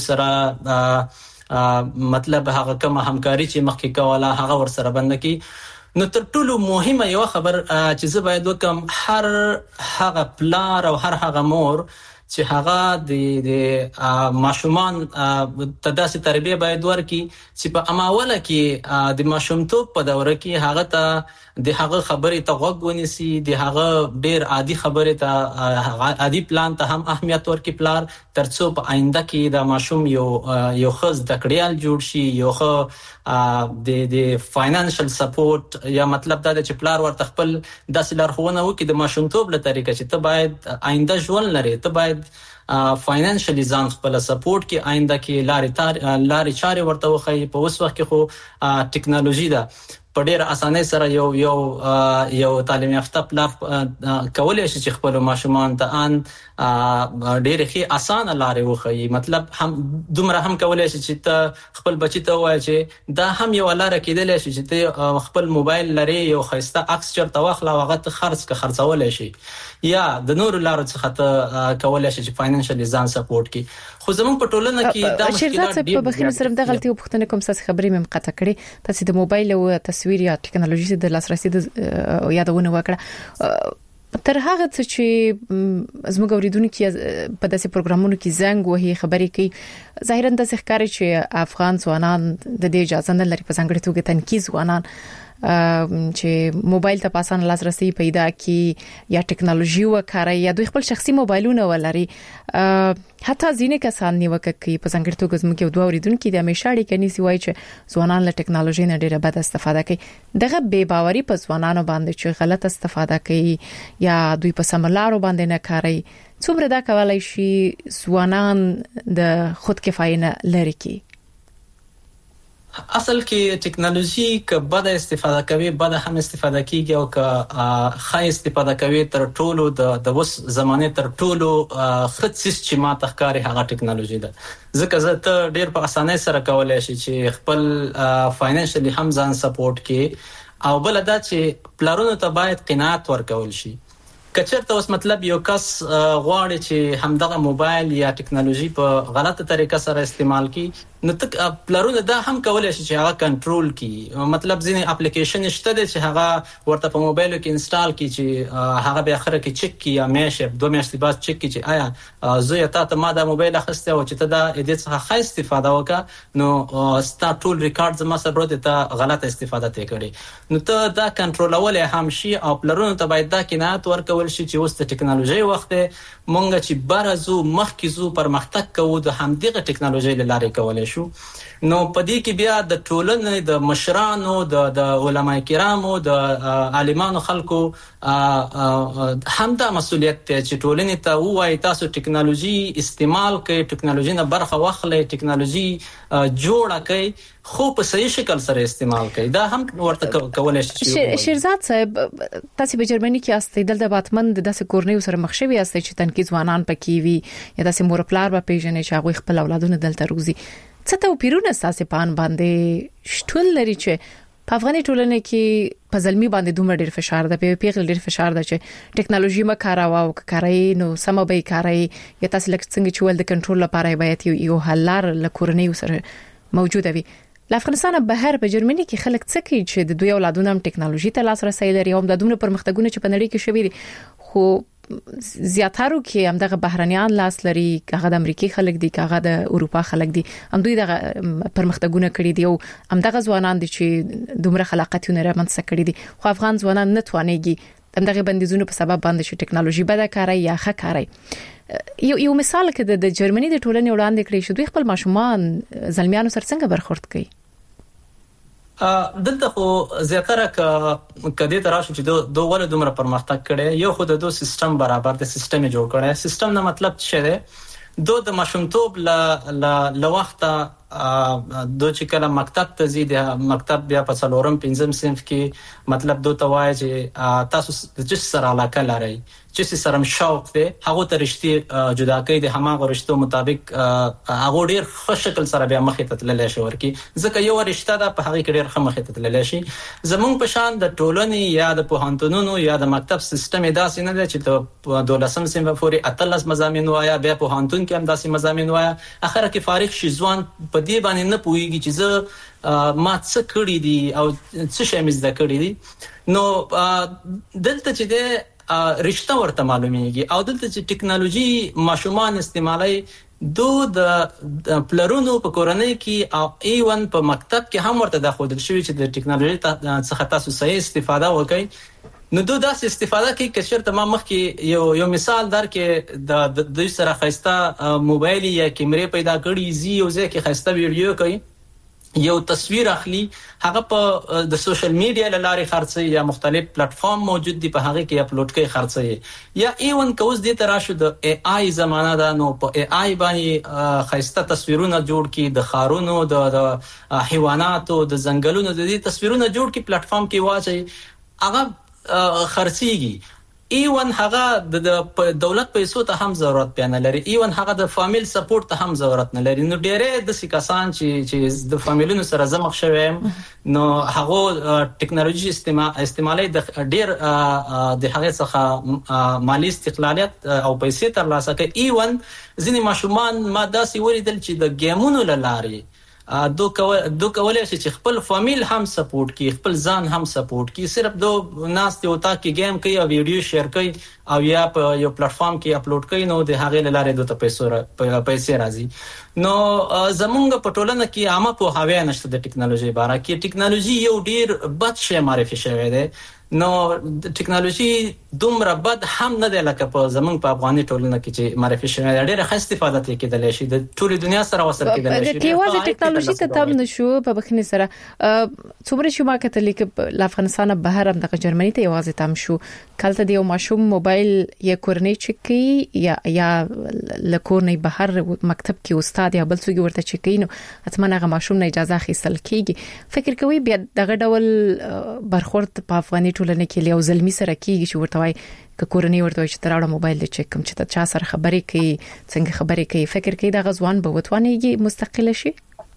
Speaker 4: سره مطلب هغه کوم همکاري چې مخکې کوله هغه ور سره بند کی نو تر ټولو مهمه یو خبر چې زه باید وکم هر هغه پلار او هر هغه مور چې هغه د د ماشومان تداسي تربیه باید ورکي چې په اماوله کې د ماشومتوب په دوره کې هغه ته د هغه خبرې ته غوږ ونیسي د هغه ډیر عادي خبرې ته عادي پلان ته هم اهمیت ورکي پلار ترڅو په آینده کې د ماشوم یو یو خاص د کړیال جوړ شي یو خو د د فاینانشل سپورټ یا مطلب دا چې پلار ورته خپل داسې لارښوونه وکړي د ماشومتوب له طریقې چې ته باید آینده ژوند لري ته باید فاینانشلی ځان خپل سپورټ کې آینده کې لارې تار لارې چارې ورته وخی په اوس وخت کې خو ټیکنالوژي ده په ډېر اسانۍ سره یو یو یو تعلیم یافته پلار کولای شي چې خپل ماشومان ته ان ډېر ښه اسانه لارې وخی مطلب هم دومره هم کولای شي چې ته خپل بچی ته وایي چې دا هم یو لار کېدلی شي چې ته خپل موبایل لري یو خسته عکس چرته واخلا هغه ته خرڅ که خرڅول شي یا د نور لارو څخه ته کولای شي چې فاینانشلی ځان سپورټ کی خو زموږ په ټولنه کې دا مشکلات
Speaker 3: ډېر په بخیر سره د غلطي وبختنه کوم څه خبرې مم قطع کړي تاسو د موبایل او تصویر یا ټکنالوژي د لاسرسي د یادونه وکړه تر هغه چې زموږ اوریدونکو په داسې پروګرامونو کې زنګ وهي خبرې کوي ظاهرا د ښکاری چې افغان ځوانان د دې اجازه نه لري په ځانګړي توګه تنکیز ځوانان چې موبایل ته پاسان لاسرسي پیدا کی یا ټکنالوژي وکړي یا دوی خپل شخصي موبایلونه ولري حتی ځینې کسان نیوکه کوي په ځانګړي توګه زموږ یو دوه اوریدونکو د همیشه اړیکې نیسي وایي چې ځوانان له ټکنالوژي نه ډیره بد استفاده کوي دغه بے باوري په ځوانانو باندې چې غلط استفاده کوي یا دوی په سملارو باندې نه کوي څومره دا کولای شي ځوانان د خود کفایه نه لري کی
Speaker 4: اصل کې ټیکنالوژي که بده استفاده کوي بده هم استفاده کیږي او که ښه استفاده کوي تر ټولو د د وس زمانه تر ټولو خصيص چې ما تخکاری هغه ټیکنالوژي ده ځکه زه ته ډیر په اسانۍ سره کولای شي چې خپل فاینانشلی هم ځان سپورټ کړي او بل دا چې پلارونو ته باید قناعت ورکول شي کچرته اوس مطلب یو کس غواړي چې همدغه موبایل یا ټیکنالوژي په غلطه طریقه سره استعمال کړي نو تک پلارونه دا هم کولای شي چې هغه کنټرول کړي مطلب ځینې اپلیکیشن شته چې هغه ورته په موبایل کې انسټال کړي چې هغه به اخر کې چک کړي یا میشه دوه میاشتې بعد چک کړي چې آیا زه تا ته ما دا موبایل اخسته او چې ته دا دې څخه ښه استفاده وکړه نو ستا ټول ریکارډز ما سره ته غلطه استفاده ته کړي نو ته دا کنټرولول هم شي او پلارونه ته باید دا قناعت ورکول شي چې اوس د ټیکنالوژي وخت مونږ چې برازو مخکې زو پرمختګ کوو د همدغه ټیکنالوژي لاره کولای شو نو پدې کې بیا د ټولنې د مشرانو د د علماء کرامو د عالمانو خلکو هم دا مسؤلیت ته چې ټولنې ته وایي تاسو ټیکنالوژي استعمال کړئ ټیکنالوژي نه برخه واخلئ ټیکنالوژي جوړه کړئ خو په صحیح شکل سره استعمال کړئ دا هم ورته کولای شي
Speaker 3: شیرزاد صاحب تاسو په جرمني کې استئ دلته باتمن د داسې کورنۍ سره مخ شوی استئ چې تنکي ځوانان پکې وي یا داسې مور پلار به پیژنې چې هغه خپل اولادونه دلته روزي څه ته پیرونه ساسې پان باندې شتون لري چې په افغاني ټولنه کې په ځلمي باندې دومره ډیر فشار ده په پیغل ډیر فشار ده چې ټیکنالوژي ما کاراوه او کارای نو سم به کارای یا تاسو لکه څنګه چې ول د کنټرول لپاره باید یو حلار لکورنۍ سره موجوده وي ل افغانستان بهر په جرمني کې خلک څه کوي چې د دوی اولادونه هم ټیکنالوژي ته لاسرسي لري هم د دومره پرمختګونه چې په نړۍ کې شوي دي خو زیاتره کې هم دغه بهرنیان لاس لري هغه د امریکای خلک دي هغه د اروپا خلک دي هم دوی دغه پرمختګونه کړی دي او هم دغه ځوانان دي چې دومره خلاقیتونه رامنځته کړی دي خو افغان ځوانان نه توانېږي هم دغه بندیزونو په سبب باندې چې ټیکنالوژي بده کاري یا ښه کاري یو یو مثال کې د جرمني د ټولنې وړاندې کړی شو دوی خپل ماشومان زلمیانو سره څنګه برخورد کوي
Speaker 4: دلته خو زیاتره ک کدي تراشو چې دوه ول دومره پرمختګ کړي یو خو د دوه سیستم برابر د سیستم جوړ کړي سیستم نه مطلب څه دی دوه د مشمتوب ل ل وخت دوه چې کله مکتب ته زی د مکتب بیا په څلورم پنځم صنف کې مطلب دوه توای چې تاسو د جس سره علاقه لرئ چې سره شوق دی هغه ته رښتې جدا کوي د هماغه رښتو مطابق هغه ډیر ښه شکل سره بیا مخې ته تللی شي ورکی ځکه یو رښتا ده په هغه کې ډیر ښه مخې ته تللی شي زمونږ په شان د ټولنې یا د پوهنتونونو یا د مکتب سیستم داسې نه دی چې ته دولسم صنف پورې اتلس مضامین وایا بیا پوهنتون کې هم داسې مضامین وایا اخر کې فارغ شي ځوان په دې باندې نه پوهیږي چې زه ما څه کړی دي او څه شی مې زده کړی دي نو دلته چې ده رښتا ورته معلومیږي او دلته چې ټیکنالوژي ماشومان استعمالي دو د پلرونو په کورنۍ کې او ایون په مکتب کې هم ورته د خودل شوی چې د ټیکنالوژي څخه تاسو صحیح استفاده وکړئ نو دو داسې استفاده کوي چې شرط ما مخکې یو یو مثال درکې د د دوی سره خسته موبایل یا کیمرې پیدا کړي زی او ځکه خسته ویډیو کوي یو تصویر اخلي هغه په د سوشل میډیا لارې خرڅي یا مختلف پلیټ فارم موجود دي په هغه کې اپلوډ کوي خرڅي یا ایون کوز دي تراشو د ای آی زمانہ دا نو په ای آی باندې خسته تصویرونه جوړ کی د خارونو د حیواناتو د ځنګلونو د دې تصویرونه جوړ کی پلیټ فارم کې واچي هغه خرڅيږي ایون هغه د دولت پیسو ته هم ضرورت پېنه لري ایون هغه د فامیل سپورټ ته هم ضرورت نه لري نو ډېرې د سکاسان چې چې د فامیلونو سره زمخ شوم نو هغه ټیکنالوژي استعمال استعمالي د ډېر د هغه څخه مالی استقلالیت او پیسې ترلاسه کوي ایون ځینې ماشومان ما داسې ولیدل چې د گیمونو لاري دو کول دو کولای شي چې خپل فامیل هم سپورټ کوي خپل ځان هم سپورټ کوي صرف دو ناس ته وتا کې گیم کوي او ویډیو شیر کوي او یا په یو پلیټ فارم کې اپلوډ کوي نو د هغه لاره دوه پیسې پیسې راځي نو زمونږ په ټولنه کې عامه په هاوی نشته د ټیکنالوژي باره کې ټیکنالوژي یو ډیر بد شی معرفي شوی دی نو ټیکنالوژي دومره بد هم نه دی لکه په زمونږ په افغاني ټولنه کې چې معرفي شوی دی ډیره ښه استفاده ترې کېدلی شي د ټولې دنیا سره وصل کېدلی شي
Speaker 3: د یوازې ټیکنالوژي ته تم نشو په بخنی سره څومره چې ما کتل کې ل افغانستان بهر هم د جرمني ته یوازې تم شو کله د یو ماشوم موبایل یا کورنۍ چکی یا یا ل کورنۍ بهر مکتب کې استاد استاد یا بل څوک ورته چکینو اتمنه هغه ماشوم نه اجازه اخیستل کیږي فکر کوي بیا دغه ډول برخورد په افغاني ټولنه کې یو ظلمي سره کیږي چې ورته وای ک کورنۍ ورته چې تراړه موبایل د چک کوم چې ته چا سره خبرې کوي څنګه خبرې کوي فکر کوي د غزوان به وتوانيږي مستقله شي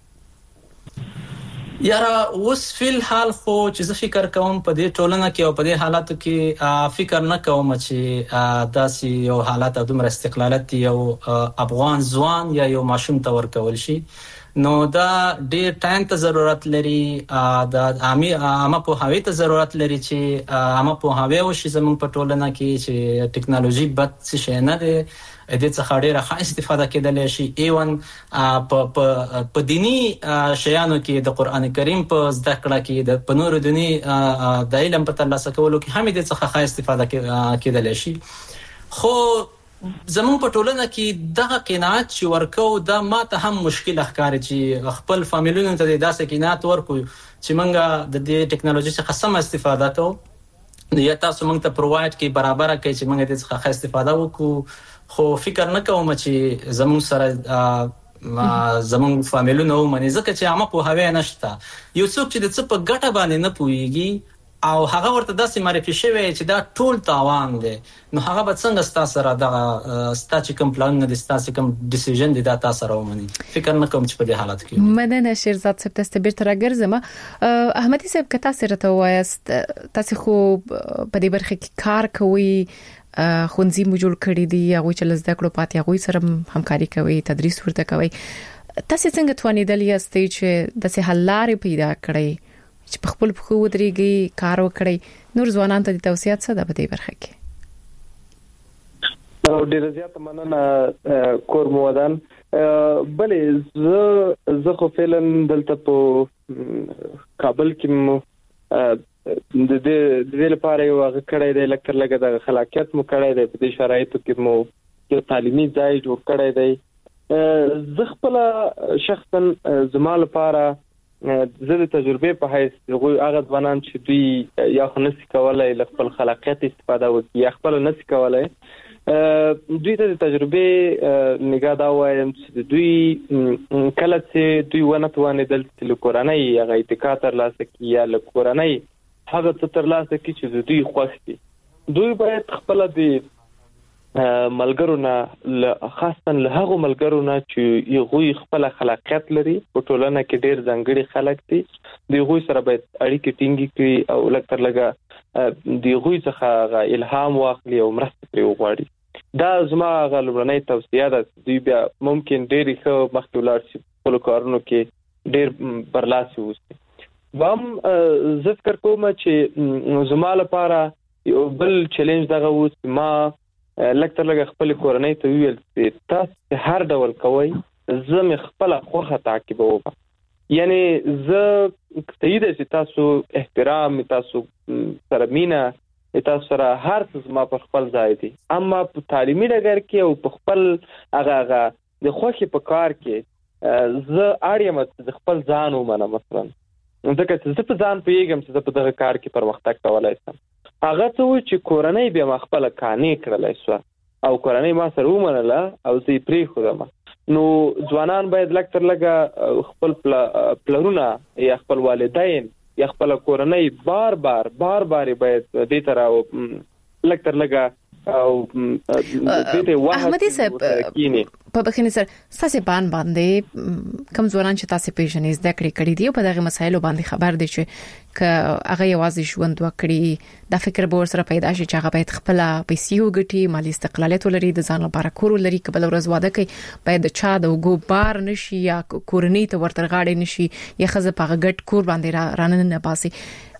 Speaker 4: یاره اوس فل حال خو چې زه فکر کوم په دې ټولنه کې او په دې حالاتو کې فکر نه کوم چې داسې یو حالات د دومره استقلالت یو افغان ځوان یا یو ماشوم ته ورکول شي نو دا ډېر ټایم ته ضرورت لري د عامي عامه په هوی ته ضرورت لري چې عامه په هوی او شي زموږ په ټولنه کې چې ټکنالوژي بد څه شي نه دی د دې څخه ډېره ښه استفاده کېدلی شي ایون په په په دینی شیانو کې د قران کریم په زده کړه کې د پنور دینی د علم په ترلاسه کولو کې هم د څخه ښه استفاده کېدلی شي خو زمون په ټولنه کې دغه قناعت چې ورکو دا ماته هم مشکل ښکاري چې خپل فامیلونو ته داسې قناعت ورکو چې موږ د دې ټکنالوژي څخه سم استفاده کوو یا تاسو موږ ته پرووایډ کې برابر کړئ چې موږ دې څخه استفاده وکړو خو فکر نه کوم چې زمون سره زمون فامیلونو منځ کې چې عامه په هوی نشته یو څوک چې د څه په ګټه باندې نه پويږي او هغه ورته داسې معرفي شوی چې دا ټول تاوان دی نو هغه به څنګه ستاسو سره دا ستاسو کوم پلان نه دي ستاسو کوم ډیسیژن دی دا تاسو سره ومني فکر نه کوم چې په دې حالت کې
Speaker 3: مننه شیرزاد صاحب تاسو به تر راګرځم احمدي صاحب کته سره ته وایست تاسو خو په دې برخه کې کار کوي خونځي مو جوړ کړی دی هغه چې لزده کړو پاتې هغه سره همکاري کوي تدریس ورته کوي تاسو څنګه توانیدل یاستئ چې د څه حل لارې پیدا کړئ چې په خپل خو ودرېږي کار وکړي نور ځوانان ته د توصيات څه ده په دې برخه کې
Speaker 5: او ډېر زیات مننه کور مودان بلې زه زه خو فعلا دلته په کابل کې د دې د دې لپاره یو هغه کړی دی لکه لکه د خلاقیت مو کړی دی په دې شرایطو کې مو یو تعلیمي ځای جوړ کړی دی زه خپل شخصا زما لپاره زه د تجربه په حیث هغه ځوانان چې دوی یا خنسي کولای ل خپل خلاقیت استفاده وکړي یا خپل نسي کولای دوی ته د تجربه نگاه دا وایم چې دوی کله چې دوی ونه توانېدل چې له کورنۍ هغه اتکا ترلاسه کړي یا له کورنۍ هغه څه ترلاسه کړي چې دوی خوښ دي دوی باید خپل د ملګرو نه خاصه له هغه ملګرو نه چې یو خپل خلاقیت لري په ټولنه کې ډېر ځانګړي خلک دي دوی سره باید اړیکې ټینګې کړي او لکه لګه دوی څخه الهام واخلي او مرسته کوي وغواړي دا زما غلبرنۍ توصیه ده دوی بیا ممکن ډېر ښه مخکې ولاړ شي په کارونو کې ډېر برلاسي وي وام زه فکر کوم چې زما لپاره یو بل چیلنج دغه و چې ما لکه لکه خپل کورنۍ ته ویل چې تاسو هر ډول کوي زه مې خپل خوخه تعقیبوم یعنی زه تایید چې تاسو احترام تاسو سره مینا تاسو سره هر څه ما په خپل ځای دي اما په تعلیمي ډګر کې او په خپل هغه هغه د خوخي په کار کې زه اړیم چې خپل ځان ومنم مثلا ځکه چې زه په ځان پیګم چې په دغه کار کې پرمختګ کولای شم هغه څه و چې کورنۍ به مخبل کانې کړلای شو او کورنۍ ما سره ومنله او زه پرې خودم نو ځوانان باید لکتر لګه خپل پلرونه یا خپل والدین یا خپل کورنۍ بار بار بار بار باید دې تر او لکتر لګه او دې ته واه
Speaker 3: احمدي صاحب په بخښنې سره تاسو باندې باندې کوم ځوانان چې تاسو پیژنې زده کړې کړې دي په دغه مسایلو باندې خبر دي چې ک هغه یوازې ژوند وکړي دا فکر به ورسره پیدا شي چې هغه باید خپل پیسې وګټي مالی استقلالیت ولري د ځان لپاره کور ولري کبل ورځ واده کوي باید د چا د وګو بار نشي یا کورنۍ ته ورتر غاړې نشي یا خزه په غټ کور باندې رانه نه پاسي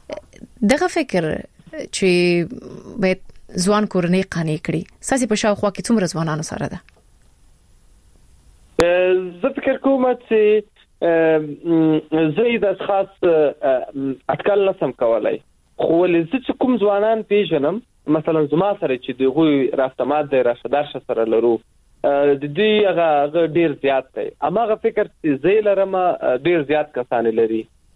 Speaker 3: دغه فکر چې باید ځوان کورنۍ قانع کړي ساسي په شاوخوا کې څومره ځوانانو سره ده
Speaker 5: زه فکر کوم چې زه د خاص اټکل نسم کولای خو لزه کوم ځوانان پیژنم مثلا زما سره چې دغه راستمات د راشدار سره لرو د دې هغه ډیر زیات دی اما هغه فکر چې زه لرم ډیر زیات کسان لري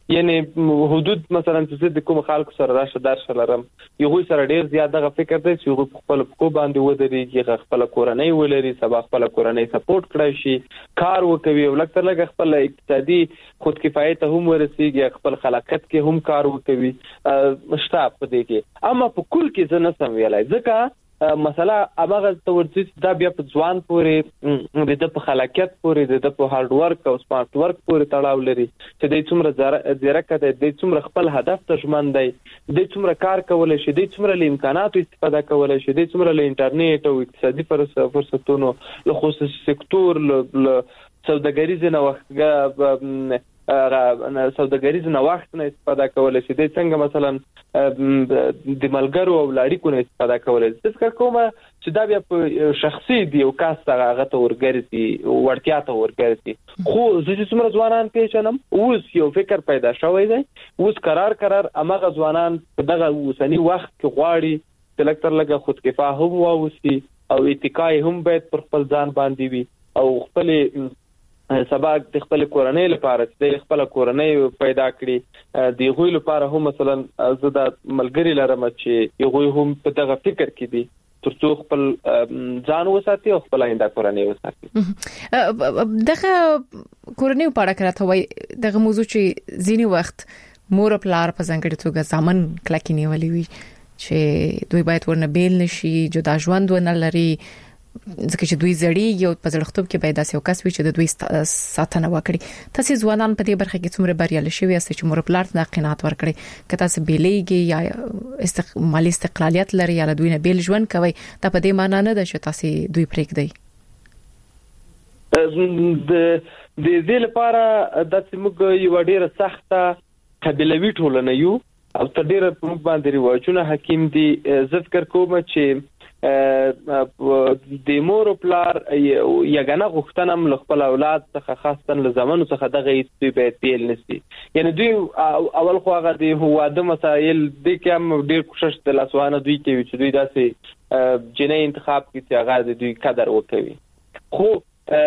Speaker 5: یعنی حدود مثلا چې د کوم خلکو سره راشه درشه لرم یو سره ډیر زیات دغه فکر دی چې یو خپل کو باندې ودرېږي خپل کورنۍ ولري سبا خپل کورنۍ سپورټ کړی شي کار وکوي او لکه لږ خپل اقتصادي خود کفایت هم ورسیږي خپل خلاقیت کې هم کار وکوي مشتاق پدې کې اما په کل کې زه نه سم ویلای ځکه مسله هغه تورځي دا بیا په ځوان پورې د په خلاقیت پورې د په هارد ورک او سمارټ ورک پورې تړاو لري چې د څومره زیرکه د څومره خپل هدف ته ژمن دی د څومره کار کولای شي د څومره له امکاناتو استفاده کولای شي د څومره له انټرنیټ او اقتصادي فرصتونو له خصوصي سکتور له سوداګریز نوښت سوداګریز نوښت نه استفاده کولای شي د څنګه مثلا د ملګرو او اړیکو نه استفاده کولای شي ځکه کومه چې دا بیا په شخصي دی او کاس هغه ته ورګرځي ورتیا ته ورګرځي خو زه چې څومره ځوانان پیژنم اوس یو فکر پیدا شوی دی اوس قرار قرار امغه ځوانان په دغه اوسنی وخت کې غواړي چې لکتر لګه خود کفایت هم واوسي او اتکای هم باید پر خپل ځان باندې وي او خپل سبا د خپل کورنۍ لپاره د خپل کورنۍ پیدا کړي د غوی لپاره هم مثلا زه د ملګری لرم چې یو هم په دغه فکر کې دي ترڅو خپل ځان وساتي او خپل آینده کورنۍ وساتي
Speaker 3: دغه کورنۍ په اړه کراته وای دغه موضوع چې ځینی وخت مور پلار په ځانګړي توګه ځامن کلکې نیولې وي چې دوی باید ورنه بیل نشي جدا ژوند ونه لري ځکه چې دوی زړی یو په زړښتوب کې باید داسې وکاس وي چې د دوی ساتنه وکړي تاسو ځوانان په دې برخه کې څومره بریالي شوي یاست چې مور پلار ته قناعت ورکړي که تاسو بیلېږي یا استقلالي استقلالیت لري یا دوی نه بیل ژوند کوي دا په دې معنی نه ده چې تاسو دوی پرېږدي
Speaker 5: د دې لپاره د سیمګ یو ډیره سخته قبیلوي ټولنه یو او تر ډیره په موږ باندې رواجونه حکیم دي زه فکر کوم چې د مور او پلار یګانه غوښتنه م خپل اولاد څخه خاصتن له زمانو څخه دغه ایستوي باید پیل نشي یعنی دوی اول خو هغه د هواده مسایل د کوم ډیر کوشش د لاسوانه دوی کوي چې دوی داسې جنې انتخاب کوي چې هغه د دوی قدر وکوي خو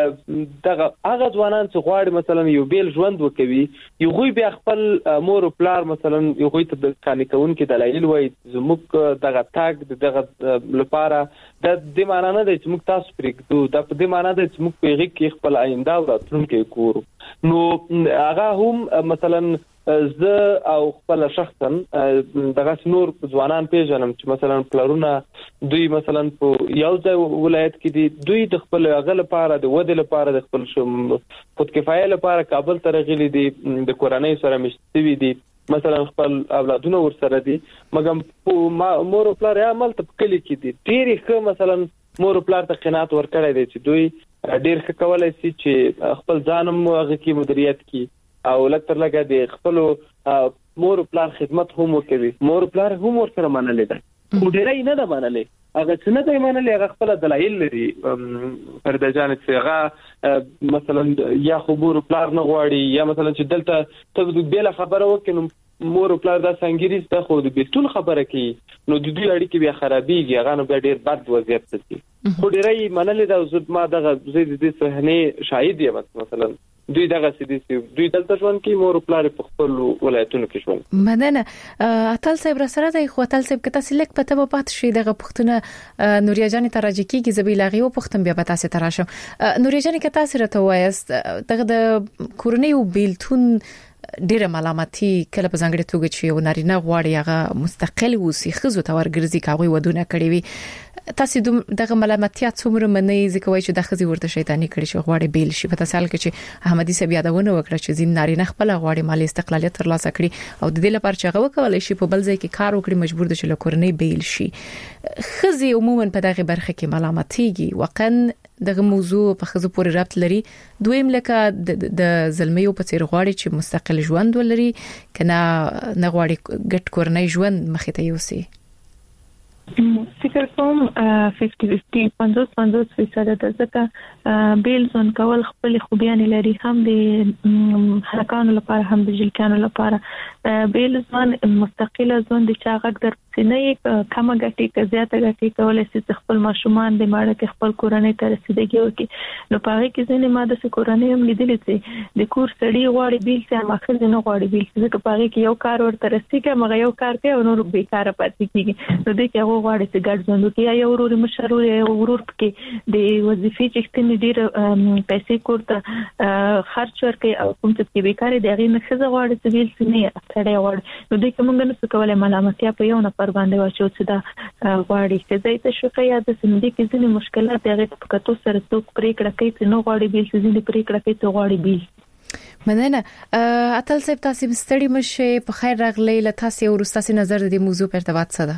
Speaker 5: دغه هغه ځوانان چې غواړي مثلا یو بیل ژوند وکوي یو غوي بیا خپل مور او پلار مثلا یو غوي ته د قانې کون کې دلایل وایي زموږ دغه تاګ دغه لپاره د دې معنی نه دی چې موږ تاسو پرېږدو دا په دې معنی دی چې موږ په هغه کې خپل آینده او راتلونکي ګورو نو هغه هم مثلا زه او خپل شخصا دغه نور ځوانان پیژنم چې مثلا پلارونه دوی مثلا په یو ځای ولایت کې دي دوی د خپل غل لپاره د ود لپاره د خپل خود کفایت لپاره کابل ته راغلي دي د کورنۍ سره مشتوي دي مثلا خپل اولادونه ورسره دي مګم مور او پلار عمل ته کلی کې دي ډېر ښه مثلا مور او پلار ته قناعت ورکړی دی چې دوی ډېر ښه کولای شي چې خپل ځانم هغه کې مدیریت کړي او لکتر لګا د خپل مور پلار خدمت هم وکوي مور پلار هم ورسره منلې ده خو ډیرای نه ده منلې هغه څه نه ده منلې هغه خپل دلایل لري پر د جانب څخه مثلا یا خو مور پلار نه غواړي یا مثلا چې دلته ته بل خبره وکړم مور پلار دا څنګه ریسته خو د بیتول خبره کوي نو د دوی اړیکې بیا خرابېږي هغه نو بیا ډیر بد وضعیت دي خو ډیرای منلې ده زه ما دغه زه د دې صحنه شاهد یم مثلا دوی دغه سدي دوی دلته ژوند کوي مور پلار په خپل ولایتونو کې ژوند
Speaker 3: مننه اتل صاحب را سره دی خو اتل صاحب کته سلیک پته په پات شي دغه پښتنه نوریا جان ترجی کیږي زبیلاغي او پښتن بیا به تاسو تراشم نوریا جان کته سره ته وایست دغه د کورنۍ او بیلتون ډیره ملامتي کله په ځانګړي توګه چې یو نارینه غواړي هغه مستقل وسی خزو ته ورګرځي کاوی ودونه کړی وي تاسو دغه ملامتیا څومره منئ ځکه وایي چې د خزي ورته شیطانی کړی شو غواړي بیل شي په تاسو کې چې احمدي صاحب یادونه وکړه چې ځین نارینه خپل غواړي مالی استقلالیت ترلاسه کړي او د دې لپاره چې هغه وکولای شي په بل ځای کې کار وکړي مجبور دي چې له کورنۍ بیل شي خزي عموما په دغه برخه کې ملامتيږي وقن دغه موضوع په خزو پورې رابط لري دویم لکه د زلمیو په څیر غواړي چې مستقل ژوند ولري کنه نه غواړي ګټ کورنۍ ژوند مخې ته یوسي
Speaker 6: فکر کوم پنځه پنځه پنځوس پنځوس فیصد د ځکه بیل ځون کول خپل خوبیان لري هم د هلکانو لپاره هم د جلکانو لپاره بیل ځون مستقله ځون د چاغک در نه کم غټي که زیاته غټي کولای شي خپل ماشومان د ماړه کې خپل کورنۍ ته رسیدګي وکړي نو پاره کې ځنې ماده سه کورنۍ هم لیدلې چې د کور سړی غواړي بیل چې ماخذ نه غواړي بیل چې پاره کې یو کار ورته رسیږي مګر یو کار کوي او نور بیکاره پاتې کیږي نو د کې هغه غواړي چې ګډ ژوند وکړي یا ورور مشرور یا ورور کې د وظیفې چې ستنې ډیر پیسې کوړه خرچ ورکړي او کوم چې بیکاره دی هغه نه څه غواړي چې بیل څه نه اړتیا غواړي نو د کې موږ نه څه کولای ملامتیا په یو نفر باندې واچو چې دا غواړي چې زه ته شوکه یا د سندې کې ځینې مشکلات هغه په کتو سره څوک پریکړه کوي چې نو غواړي بیل چې ځینې پریکړه کوي چې غواړي بیل
Speaker 3: مننه اتل صاحب تاسو مستړي مشه په خیر راغلی له تاسو ورستاسي نظر د موضوع په ارتباط څه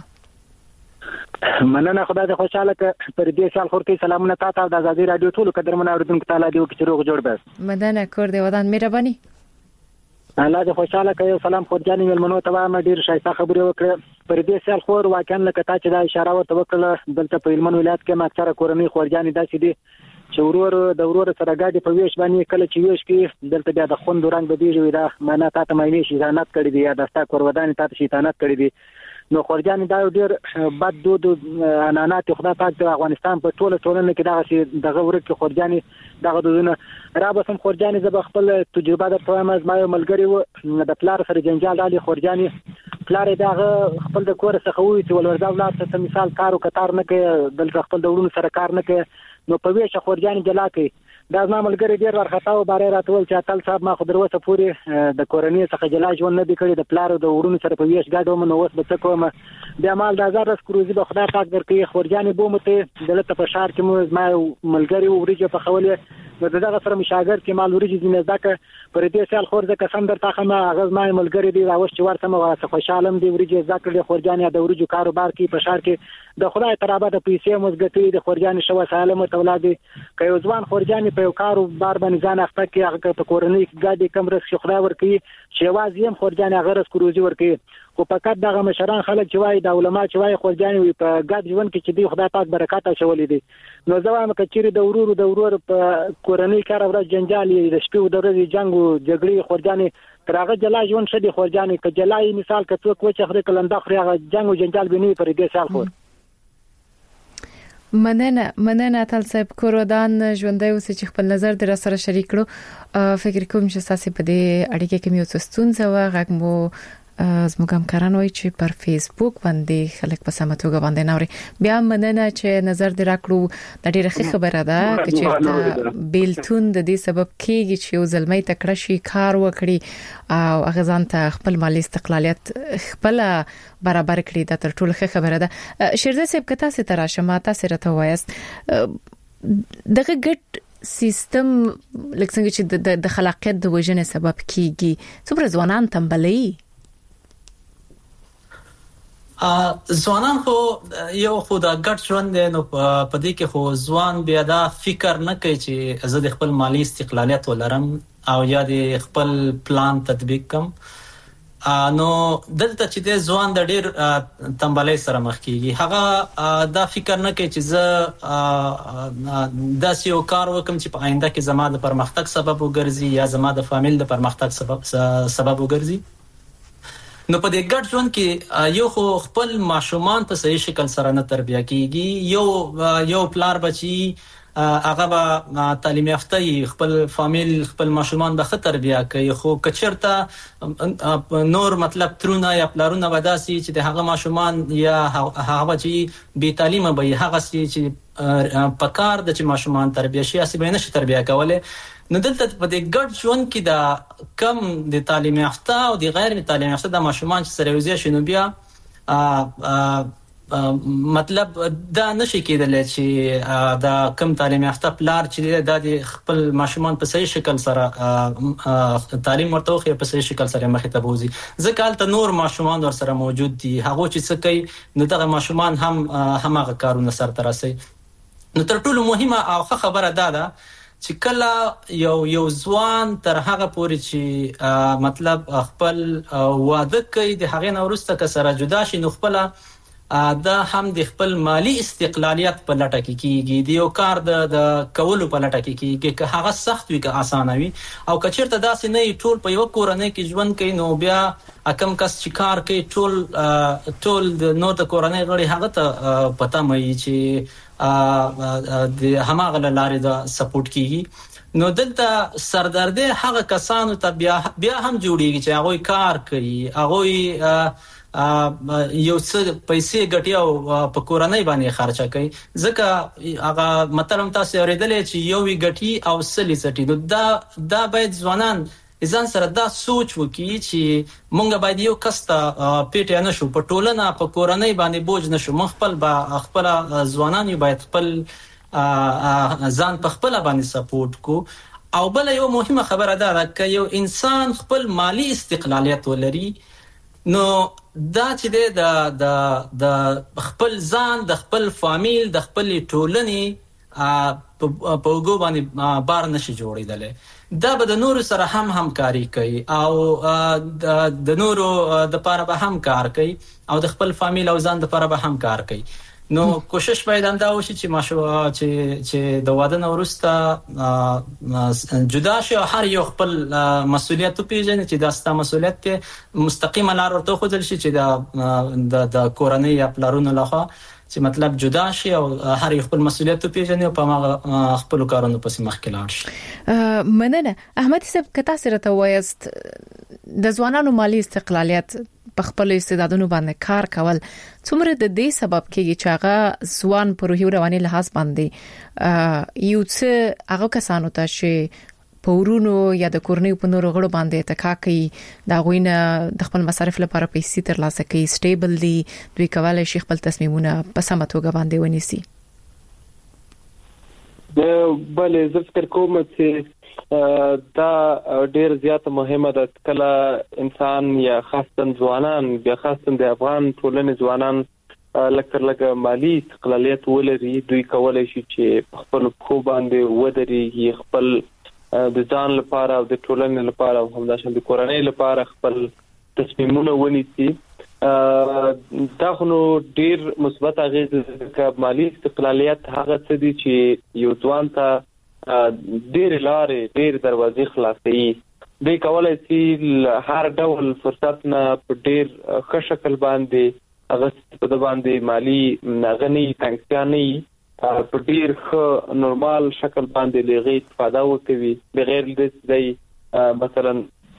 Speaker 3: ده
Speaker 7: مننه خدای دې خوشاله ک پر دې سال خور کې سلامونه تاسو د ازادي رادیو ټول قدرمن اوریدونکو تعالی دې وکړي روغ جوړ بس
Speaker 3: مننه کور دې ودان مهرباني
Speaker 7: الله دې خوشاله کوي سلام خورجاني ملمنو ته ما ډیر شایسته خبرې وکړه پر دې سال خور واقعا لکه تا چې دا اشاره ورته وکړه دلته په هلمند ولایت کې ماکثره کورنۍ خورجاني داسې دي چې ورور د ورور سره ګاډي په ویش باندې کله چې ویش کې دلته بیا د خوند رنگ بدیږي دا معنا تا ته مې شي ځانات کړی دی یا د ستا کورودان ته شیطانت کړی دی نو خورجاني دا ډیر بد دود انانات خدای پاک د افغانستان په ټوله ټولنه کې دغه شی دغه ورکه خورجاني دغه دودونه را به سم خورجاني زب خپل تجربه در توام از ما ملګری و د پلار سره جنجال علي خورجاني پلار دغه خپل د کور څخه وې چې ولوردا ولادت ته مثال کارو کتار نه کوي دلته خپل د ورونو سره کار نه کوي نو په ویشه خورجاني جلا کوي دا ما ملګری ډیر ورخطاو بارے راتول چې اتل صاحب ما خو دروسه پوری د کورنۍ څخه جلا ژوند نه دی کړی د پلار د ورونو سره په ویش گاډو منو وس به څه کوم بیا مال د هزار رس کروزي به خدای پاک درکې خورجاني بومته دلته په شهر کې مو ما ملګری وريجه په خولې نو دغه سره مشاګر کې مال وريجه دینه ځکه پر دې سال خور ځکه سم در تاخه ما غز ما ملګری دی راوښ چې ورته مو واسه خوشاله دی وريجه ځکه خورجاني د وريجه کاروبار کې په شهر کې د خدای ترابه د پیسې مزګټي د خورجاني شو سالمه اولاد کوي ځوان خورجاني په کاروبار باندې ځان اخته کې هغه په کورنۍ کې ګاډي کم رس خدای ورکي چې واز یم خورجاني هغه رس کروزي ورکي خو فقط دغه مشران خلک چې وای د علماء چې وای خورجاني په ګډ ژوند کې چې دی خدای پاک برکات او شولې دي نو زوام کچېری د ورور د ورور په کورنۍ کار ورځ جنجال د شپې د ورځې جنگ او جګړې خورجاني ترغه جلا ژوند شدي خورجاني ک جلای مثال ک څوک و چې خره کلنده خره هغه جنگ او جنجال بنوي پر دې سال خور
Speaker 3: مننه مننه تل صاحب کورودان ژوندۍ اوس چې خپل نظر در سره شریک کړو فکر کوم چې تاسو په دې اړیکه کې مې وسستون زو غږ مو زموږ همکاران وایي چې پر فیسبوک باندې خلک په سماتوګه باندې نوري بیا مننه چې نظر در کړو د ډیره ښه خبره ده چې بیلتون د دې سبب کېږي چې یو ځلمې تکړه شي کار وکړي او هغه ځان ته خپل مالی استقلالیت خپل برابر کړي دا تر ټولو ښه خبره ده شیرزه صاحب کته سي تراشه ماته سره ته وایست دغه ګټ سیستم لکه څنګه چې د خلاقیت د وژنې سبب کیږي څومره ځوانان تنبلي
Speaker 4: ځوانان خو یو خو دا ګډ ژوند دی نو په دې کې خو ځوان بیا دا فکر نه کوي چې زه د خپل مالی استقلالیت ولرم او یا د خپل پلان تطبیق کوم نو دلته چې د ځوان د ډیر تنبلۍ سره مخ کیږي هغه دا فکر نه کوي چې زه دا یو کار وکم چې په آینده کې زما د پرمختګ سبب وګرځي یا زما د فامیل د پرمختګ سبب سبب وګرځي نو په دې ګډ ژوند کې یو خو خپل ماشومان په صحیح شکل سره نه تربیه کیږي یو یو پلار بچي هغه به تعلیم یافته خپل فامیل خپل ماشومان به ښه تربیه کوي خو کچرته نور مطلب ترونه یا پلارونه وداسي چې د هغه ماشومان یا هغه بچي بي تعلیمه به هغه چې په کار د چې ماشومان تربیه شي اسی به نشي تربیه کوله نو دلته په دې ګډ ژوند کې دا کم د تعلیم یافته او د غیر تعلیم یافته د ماشومان چې سره وزیا شنو بیا مطلب دا نشي کېدل چې دا کم تعلیم یافته پلار چې د خپل ماشومان په صحیح شکل سره تعلیم ورته خو په صحیح شکل سره مخې ته بوزي ځکه البته نور ماشومان ور سره موجود دي هغه چې څه کوي نو دغه ماشومان هم همغه کارونه سره ترسي نو تر ټولو مهمه او ښه خبره ده ده چې کله یو یو ځوان تر هغه پورې چې مطلب خپل واده کوي د هغه نورسته که سره جدا شي نو خپل دا هم د خپل مالی استقلالیت په لټه کې کیږي، د یو کار د د کولو په لټه کې کیږي، که هغه سخت وي که آسان وي. او که چیرته داسې نه ټول په یو کورنۍ کې ژوند کوي، نو بیا کم کس چې کار کوي ټول ټول د نور د کورنۍ غړي هغه ته پته مې چې د هماغه لارې د سپورټ کیږي. نو دلته سردردي هغه کسانو ته بیا بیا هم جوړیږي چې هغه کار کوي، هغه یو څه پیسې ګټي او په کورنۍ باندې خرچه کوي، ځکه هغه مطلب تاسو اوریدلې چې یو وی ګټي او سلی سټي. نو دا دا باید ځوانان ځان سره دا سوچ وکړي چې مونږ باید یو کس ته پیټه نه شو، په ټولنه په کورنۍ باندې بوج نشو، مخ خپل با خپل ځوانان باید خپل ځان په خپل باندې سپورټ کو. او بل یو مهمه خبره ده چې یو انسان خپل مالی استقلالیت ولري، نو دا چې د د د خپل ځان، د خپل فامیل، د خپل ټولنې په وګو باندې بار نشي جوړېدل. دا به د نورو سره هم همکاري کوي او د نورو د پاره به هم کار کوي او د خپل فامیل او ځان د پاره به هم کار کوي. نو کوشش باید انده وشي چې ماشو چې چې د واده نه وروسته جدا شي او هر یو خپل مسؤلیت پیژني، چې دا ستاسو مسؤلیت ته مستقیمه لار ورته خوځل شي، چې د د کورنۍ یا پلارونو لخوا چې مطلب جدا شي او هر یو خپل مسؤلیت پیژني او په ما خپل کارونو پسې مخکې لاړ شي.
Speaker 3: مننه احمد صاحب، کته سره ته وایست د ځوانانو مالی استقلالیت په خپل استعدادونو باندې کار کول څومره د دې سبب کېږي چې هغه ځوان په روحي او رواني لحاظ باندې یو څه هغه کسانو ته چې په ورونو یا د کورنۍ په نورو غړو باندې اتکا کوي، دا غوینه د خپل مصارف لپاره پیسې ترلاسه کوي، سټیبل دي، دوی کولای شي خپل تصمیمونه په سمه توګه باندې ونیسي.
Speaker 5: د بل زه فکر کوم چې دا ډیر زیاته مهمه ده. کله انسان یا خاصه ځوانان، بیا خاصه د افغان ټولنې ځوانان لکه لکه مالی استقلالیت ولري، دوی کولای شي چې خپل خو باندې ودرېږي، خپل د ځان لپاره او د ټولنې لپاره او همداشان د کورنۍ لپاره خپل تصمیمونه ونیسي. دا خو نو ډیر مثبت اغیز د مالی استقلالیت هغه څه دي چې یو ځوان ته ډیر لارې ډیر دروازې خلاصوي. دوی کولای شي هر ډول فرصت نه په ډیر ښه شکل باندې هغه په باندې مالی غني تنګسياني په ډیر ښه نورمال شکل باندې لغې استفاده وکوي، بغیر د دې مثلا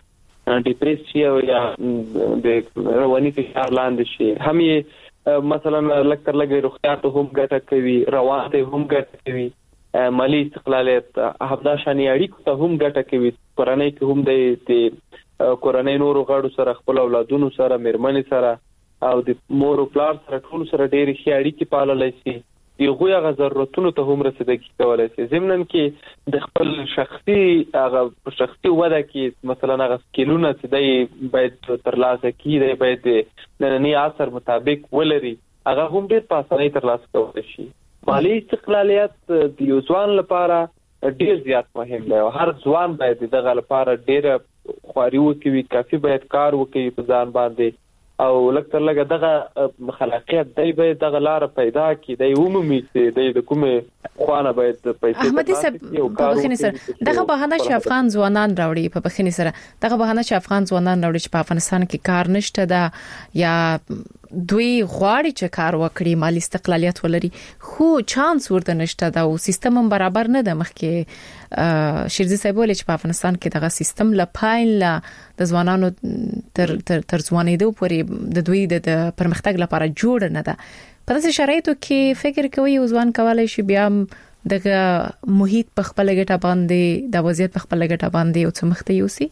Speaker 5: ډیپریشن یا د رواني فشار لاندې شي. هم مثلا لکه لګي روغتیا ته هم ګټه کوي، روان ته هم ګټه کوي، مالی استقلالیت هفدا شانی اړیکو ته هم ګټه کوي، کورنۍ کې هم د کورنۍ نورو غړو سره، خپل اولادونو سره، میرمنې سره او د مور او پلار سره ټول سره ډېری ښه اړیکې پاللای شي، یو غویا ضرورتونو ته هم رسیدګي کولای شي. ضمن کې د خپل شخصي هغه شخصي وده کې مثلا هغه سکیلونه چې دی باید ترلاسه کړي، دی باید نننی عصر مطابق ولري، هغه هم ډېر په اسانۍ ترلاسه کولای شي. مالی استقلالیت د یو ځوان لپاره ډېر زیات مهم دی او هر ځوان باید دغه لپاره ډېر خواري وکړي، کافي باید کار وکړي په ځان باندې او لکه لکه دغه خلاقیت دی باید دغه لار پیدا کړي، دی عمومي چې د کومه خوانه باید پیسې
Speaker 3: احمد صاحب په بخښنې سره دغه بهانه چې افغان ځوانان راوړي، په بخښنې سره دغه بهانه چې افغان ځوانان راوړي چې په افغانستان کې کار نشته ده یا دوی غواړي چې کار وکړي، مالی استقلالیت ولري، خو چانس ورته نشته دا او سیستم هم برابر نه ده. مخکې شیرزي صاحب ولې چې په افغانستان کې دغه سیستم لپاره ل د ځوانانو تر تر تر ځوانېدو پورې د دوی د پرمختګ لپاره جوړ نه ده. په داسې شرایطو کې فکر کوي یو ځوان کولای شي بیا دغه محیط په خپل ګټه باندې د وضعیت په خپل ګټه باندې او څه مخته یوسي؟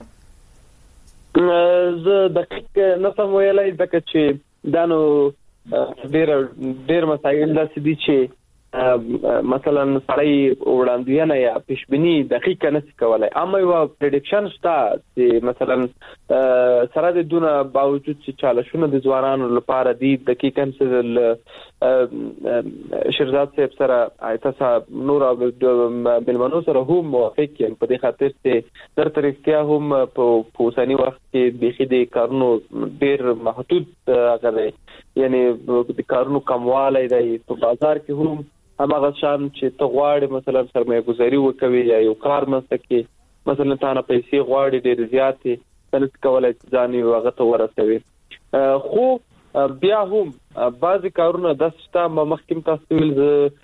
Speaker 5: زه دقیق نه سم ویلای ځکه چې دا نو ډېر ډېر مسایل داسې دي چې مثلا سړی وړاندوینه یا پیشبینی دقیقه نشي کولای، اما یو پریډکشن شته چې مثلا سره د دونه باوجود چې چالشونه د ځوانانو لپاره دي دقیقاً چې شیرزاد صاحب سره ایتاسا نور او بلمنو سره هم موافق یم په دې خاطر چې در طریقې هم په اوسنی وخت کې بيخي د کارونو ډیر محدود غوړي یعنی د کارونو کمواله دی په بازار کې هم هغه شان چې ته غواړې مثلا سرمایه گذاري وکوي یا یو کار مسته کې مثلا تا نه پیسې غواړي ډیر زیاتې تلت کولای ځان یو هغه ته ورسوي خو بیا هم بعضی کارونه د سیستم مخکیم تاسو ویل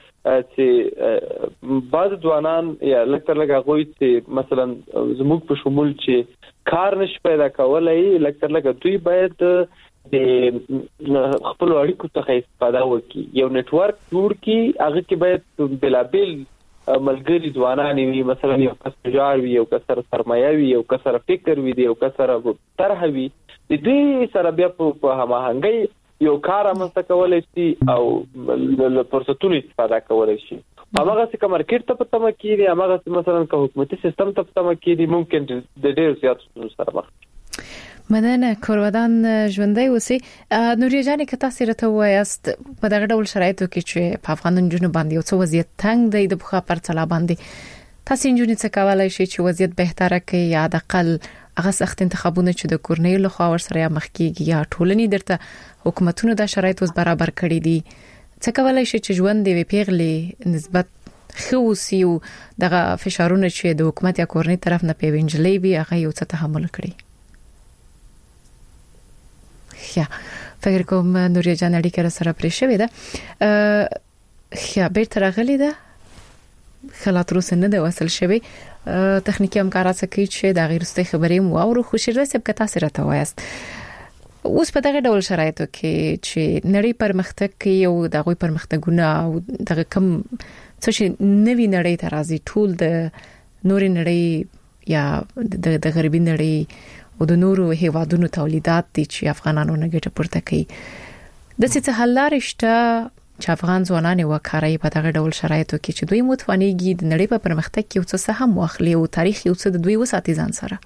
Speaker 5: چې بعض ځوانان یا لکه لکه غوي چې مثلا زموږ په شمول چې کار نش پیدا کولای لکه لکه دوی باید د خپل اړیکو څخه استفاده وکړي یو نتورک جوړ کړي هغه کې باید بلابل ملګری ځوانان وي مثلا یو کس تجار وي یو کس سره سرمایه وي یو کس سره فکر وي یو کس سره طرح وي د دې سره بیا په هماهنګي یو کار امسته کولای شي او د فرصتونو استفاده کولای شي هغه څه کوم مارکیټ ته پته مکیږي هغه مثلا که حکومتي سیستم ته پته مکیږي ممکن د ډېر زیات سره مخ
Speaker 3: مننه کورودان ژوندۍ اوسئ نوري جان که تاسو راته وایاست په دغه ډول شرایطو کې چې په افغان جنونو باندې یو څه وضعیت تنگ دی د بخا پر څلا باندې تاسو جنونو څه کولای شي چې وضعیت بهتره کړي یا د اقل هغه سخت انتخابونه چې د کورنۍ له خوا ورسره مخ کیږي یا ټولنې درته حکومتونو د شرایطو برابر کړي دي څه کولای شي چې ژوند دی پیغلي نسبت خوسي او دغه فشارونه چې د حکومت یا کورنۍ طرف نه پیوینجلې وي هغه یو څه تحمل کړي یا فکر کوم نوري جان اړیکه سره پرې شوې ده یا به تر غلې ده خلات روس نه ده وصل شوی تخنیکی همکارات کوي چې د غیرسته خبرې مو او خوشی رسب کته سره ته وایست اوس په دغه ډول شرایطو کې چې نړۍ پرمختګ کوي او دغه پرمختګونه او دغه کم څه شي نوې نړۍ ته راځي ټول د نوري نړۍ یا د غربي نړۍ او د نورو هیوادونو تولیدات دي چې افغانانو نه ګټه پورته کوي د څه حل لارې شته چې افغان ځوانان وکړي په دغه ډول شرایطو کې چې دوی متوانيږي د نړۍ په پرمختګ کې څه سهم واخلي او تاریخ یو څه د دوی وساتي ځان سره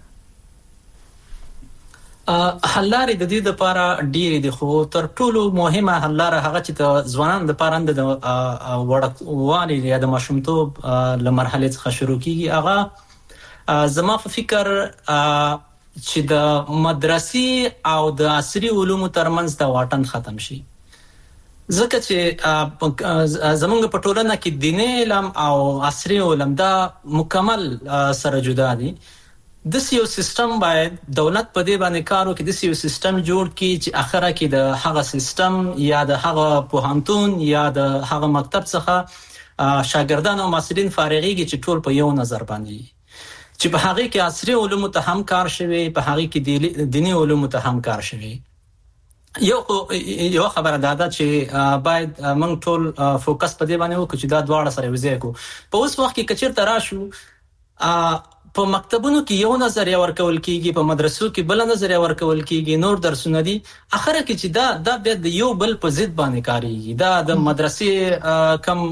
Speaker 4: حل لارې د دې لپاره ډېرې دي خو تر ټولو مهمه حل لاره هغه چې د ځوانانو لپاره د وړوالي یا د ماشومتوب له مرحله څخه شروع کیږي هغه زما په فکر چې د مدرسې او د عصري علومو ترمنځ د واټن ختم شي ځکه چې زمونږ په ټولنه کې دیني علم او عصري علم دا مکمل سره جدا دي د یو سیستم باید دولت په دې باندې کار وکړي د یو سیستم جوړ کړي چې اخره کې د هغه سیستم یا د هغه پوهنتون یا د هغه مکتب څخه شاګردان او محصلین فارغيږي چې ټول په یو نظر باندې چې په هغه کې عصري علوم ته هم کار شوی په هغه کې دینی علوم ته هم کار شوی یو یو خبره ده چې باید موږ ټول فوکس په دې باندې وکړو چې دا دواړه سره وزې کو په اوس وخت کې کچیر تراشو په مکتبونو کې یو نظریه ورکول کیږي په مدرسو کې بل نظریه ورکول کیږي نور درسونه دي اخره کې چې دا دا د یو بل په ضد باندې کاریږي دا د مدرسې کم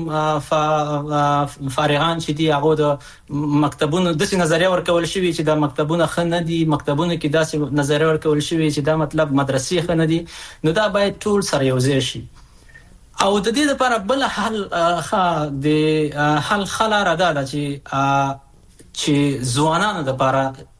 Speaker 4: فارغان چې دي هغه د مکتبونو د نظریه ورکول شوی چې دا مکتبونه خنه دي مکتبونو کې داسې نظریه ورکول شوی چې دا مطلب مدرسې خنه دي نو دا باید ټول سره یوځای شي او د دې لپاره بل حل ښه د حل خلاره ده چې چې ځوانانو لپاره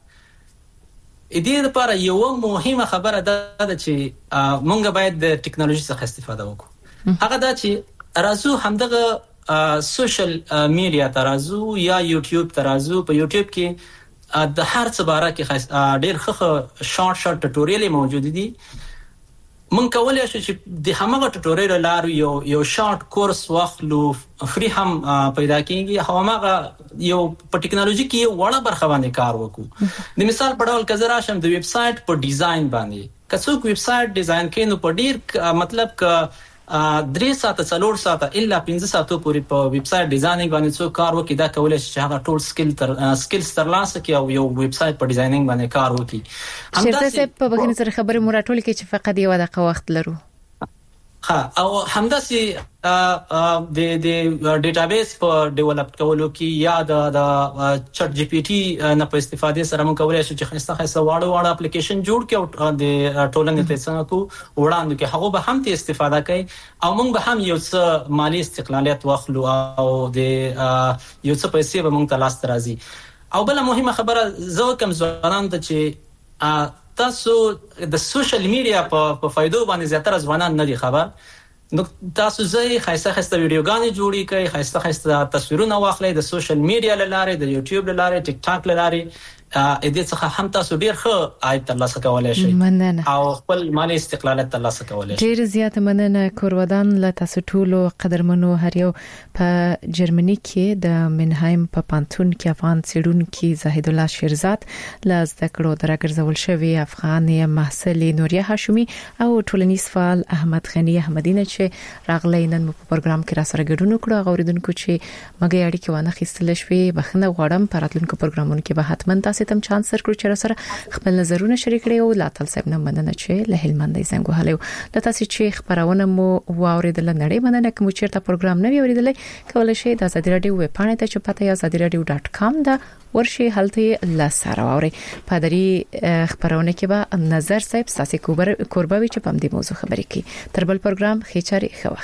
Speaker 4: دې لپاره یو مهمه خبره ده چې مونږ باید د ټکنالوژي څخه استفاده وکړو هغه دا چې رازو همدغه سوشل میډیا ترازو یا یوټیوب ترازو په یوټیوب کې د هر څه باره کې ډېر ښه شارټ شارټ ټوټوریال موجود دي مونږ کولای شو چې د همغه ټوټوریال لارو یو یو شارټ کورس واخلو فری هم پیدا کیږي همغه یو په ټکنالوژي کې یو وړه برخه باندې کار وکړو د مثال په ډول کزر راشم د ویب سټ په ډیزاین باندې کڅوک ویب سټ ډیزاین کینو په ډیر مطلب ک درې ساعته څلور ساعته الا پنځه ساعته پورې په ویب سټ ډیزاینینګ باندې څو کار وکړي دا کولای شي چې هغه ټول سکل تر سکلز ترلاسه کړي او یو ویب سټ په ډیزاینینګ باندې کار وکړي
Speaker 3: شرطه سه په بګنی سره خبرې مراټول کې چې فقط یو دقیقه وخت لرو
Speaker 4: ها او همداسي د د ډیټابیس په ډیولپ کولو کې یا د چټ جی پی ټی نه په استفادې سره موږ کولای شو چې خسته خسته واړه واړه اپلیکیشن جوړ کړو او د ټولنې ته څنګه کو وړاندې کې هغه به هم ته استفاده کوي او موږ به هم یو څه مالی استقلالیت واخلو او د یو څه پیسې به موږ ته لاس راځي او بل مهمه خبره زه کوم ځوانان ته چې تاسو د سوشل میډیا په فائدو باندې زیاتره ځوانان نه دي خبر. نو تاسو زه خاصه خاصه ویډیوګانې جوړی کوي، خاصه خاصه تصویرونه واخلئ د سوشل میډیا لاره، د یوټیوب لاره، ټیک ټاک لاره، ا دې څخه هم تاسو ډیر ښه عاید ترلاسه کولای شئ او خپل مالی استقلالیت ترلاسه کولای شئ.
Speaker 3: ډیر زیات مننه کورودان له تاسو ټولو قدرمنو هر یو په جرمني کې د منهایم په پانتون کې افغان سیډونکو زاهد الله شیرزاد له زده کړو درګرځول شوی افغان محصل نوریه هاشمي او ټولنیز فعال احمد غنی احمدینه چې راغلی نن په پروګرام کې را سره ګډون کړو. غوړیدونکو چې مګي اړیکه ونه خېستل شوی بخنه غواړم په راتلونکو پروګرامونو کې به حتما تاسو تم چانس سره کړو چې سره خپل نظرونه شریک کړئ او لا تل سب نه مننه چې له هلمندې څنګه هلو د تاسو چې خبرونه مو واوریدل نړۍ مننه کوم چیرته پروګرام نه ویوریدل کولای شئ د ازادي رادیو ویب پاڼه ته چې پته یا ازادي رادیو ډاټ کام دا ورشي هلته لاسره اوري پادری خبرونه کې به نظر صاحب ساسي کوربوي چې په دې موضوع خبرې کوي. تر بل پروګرام خېچاري خو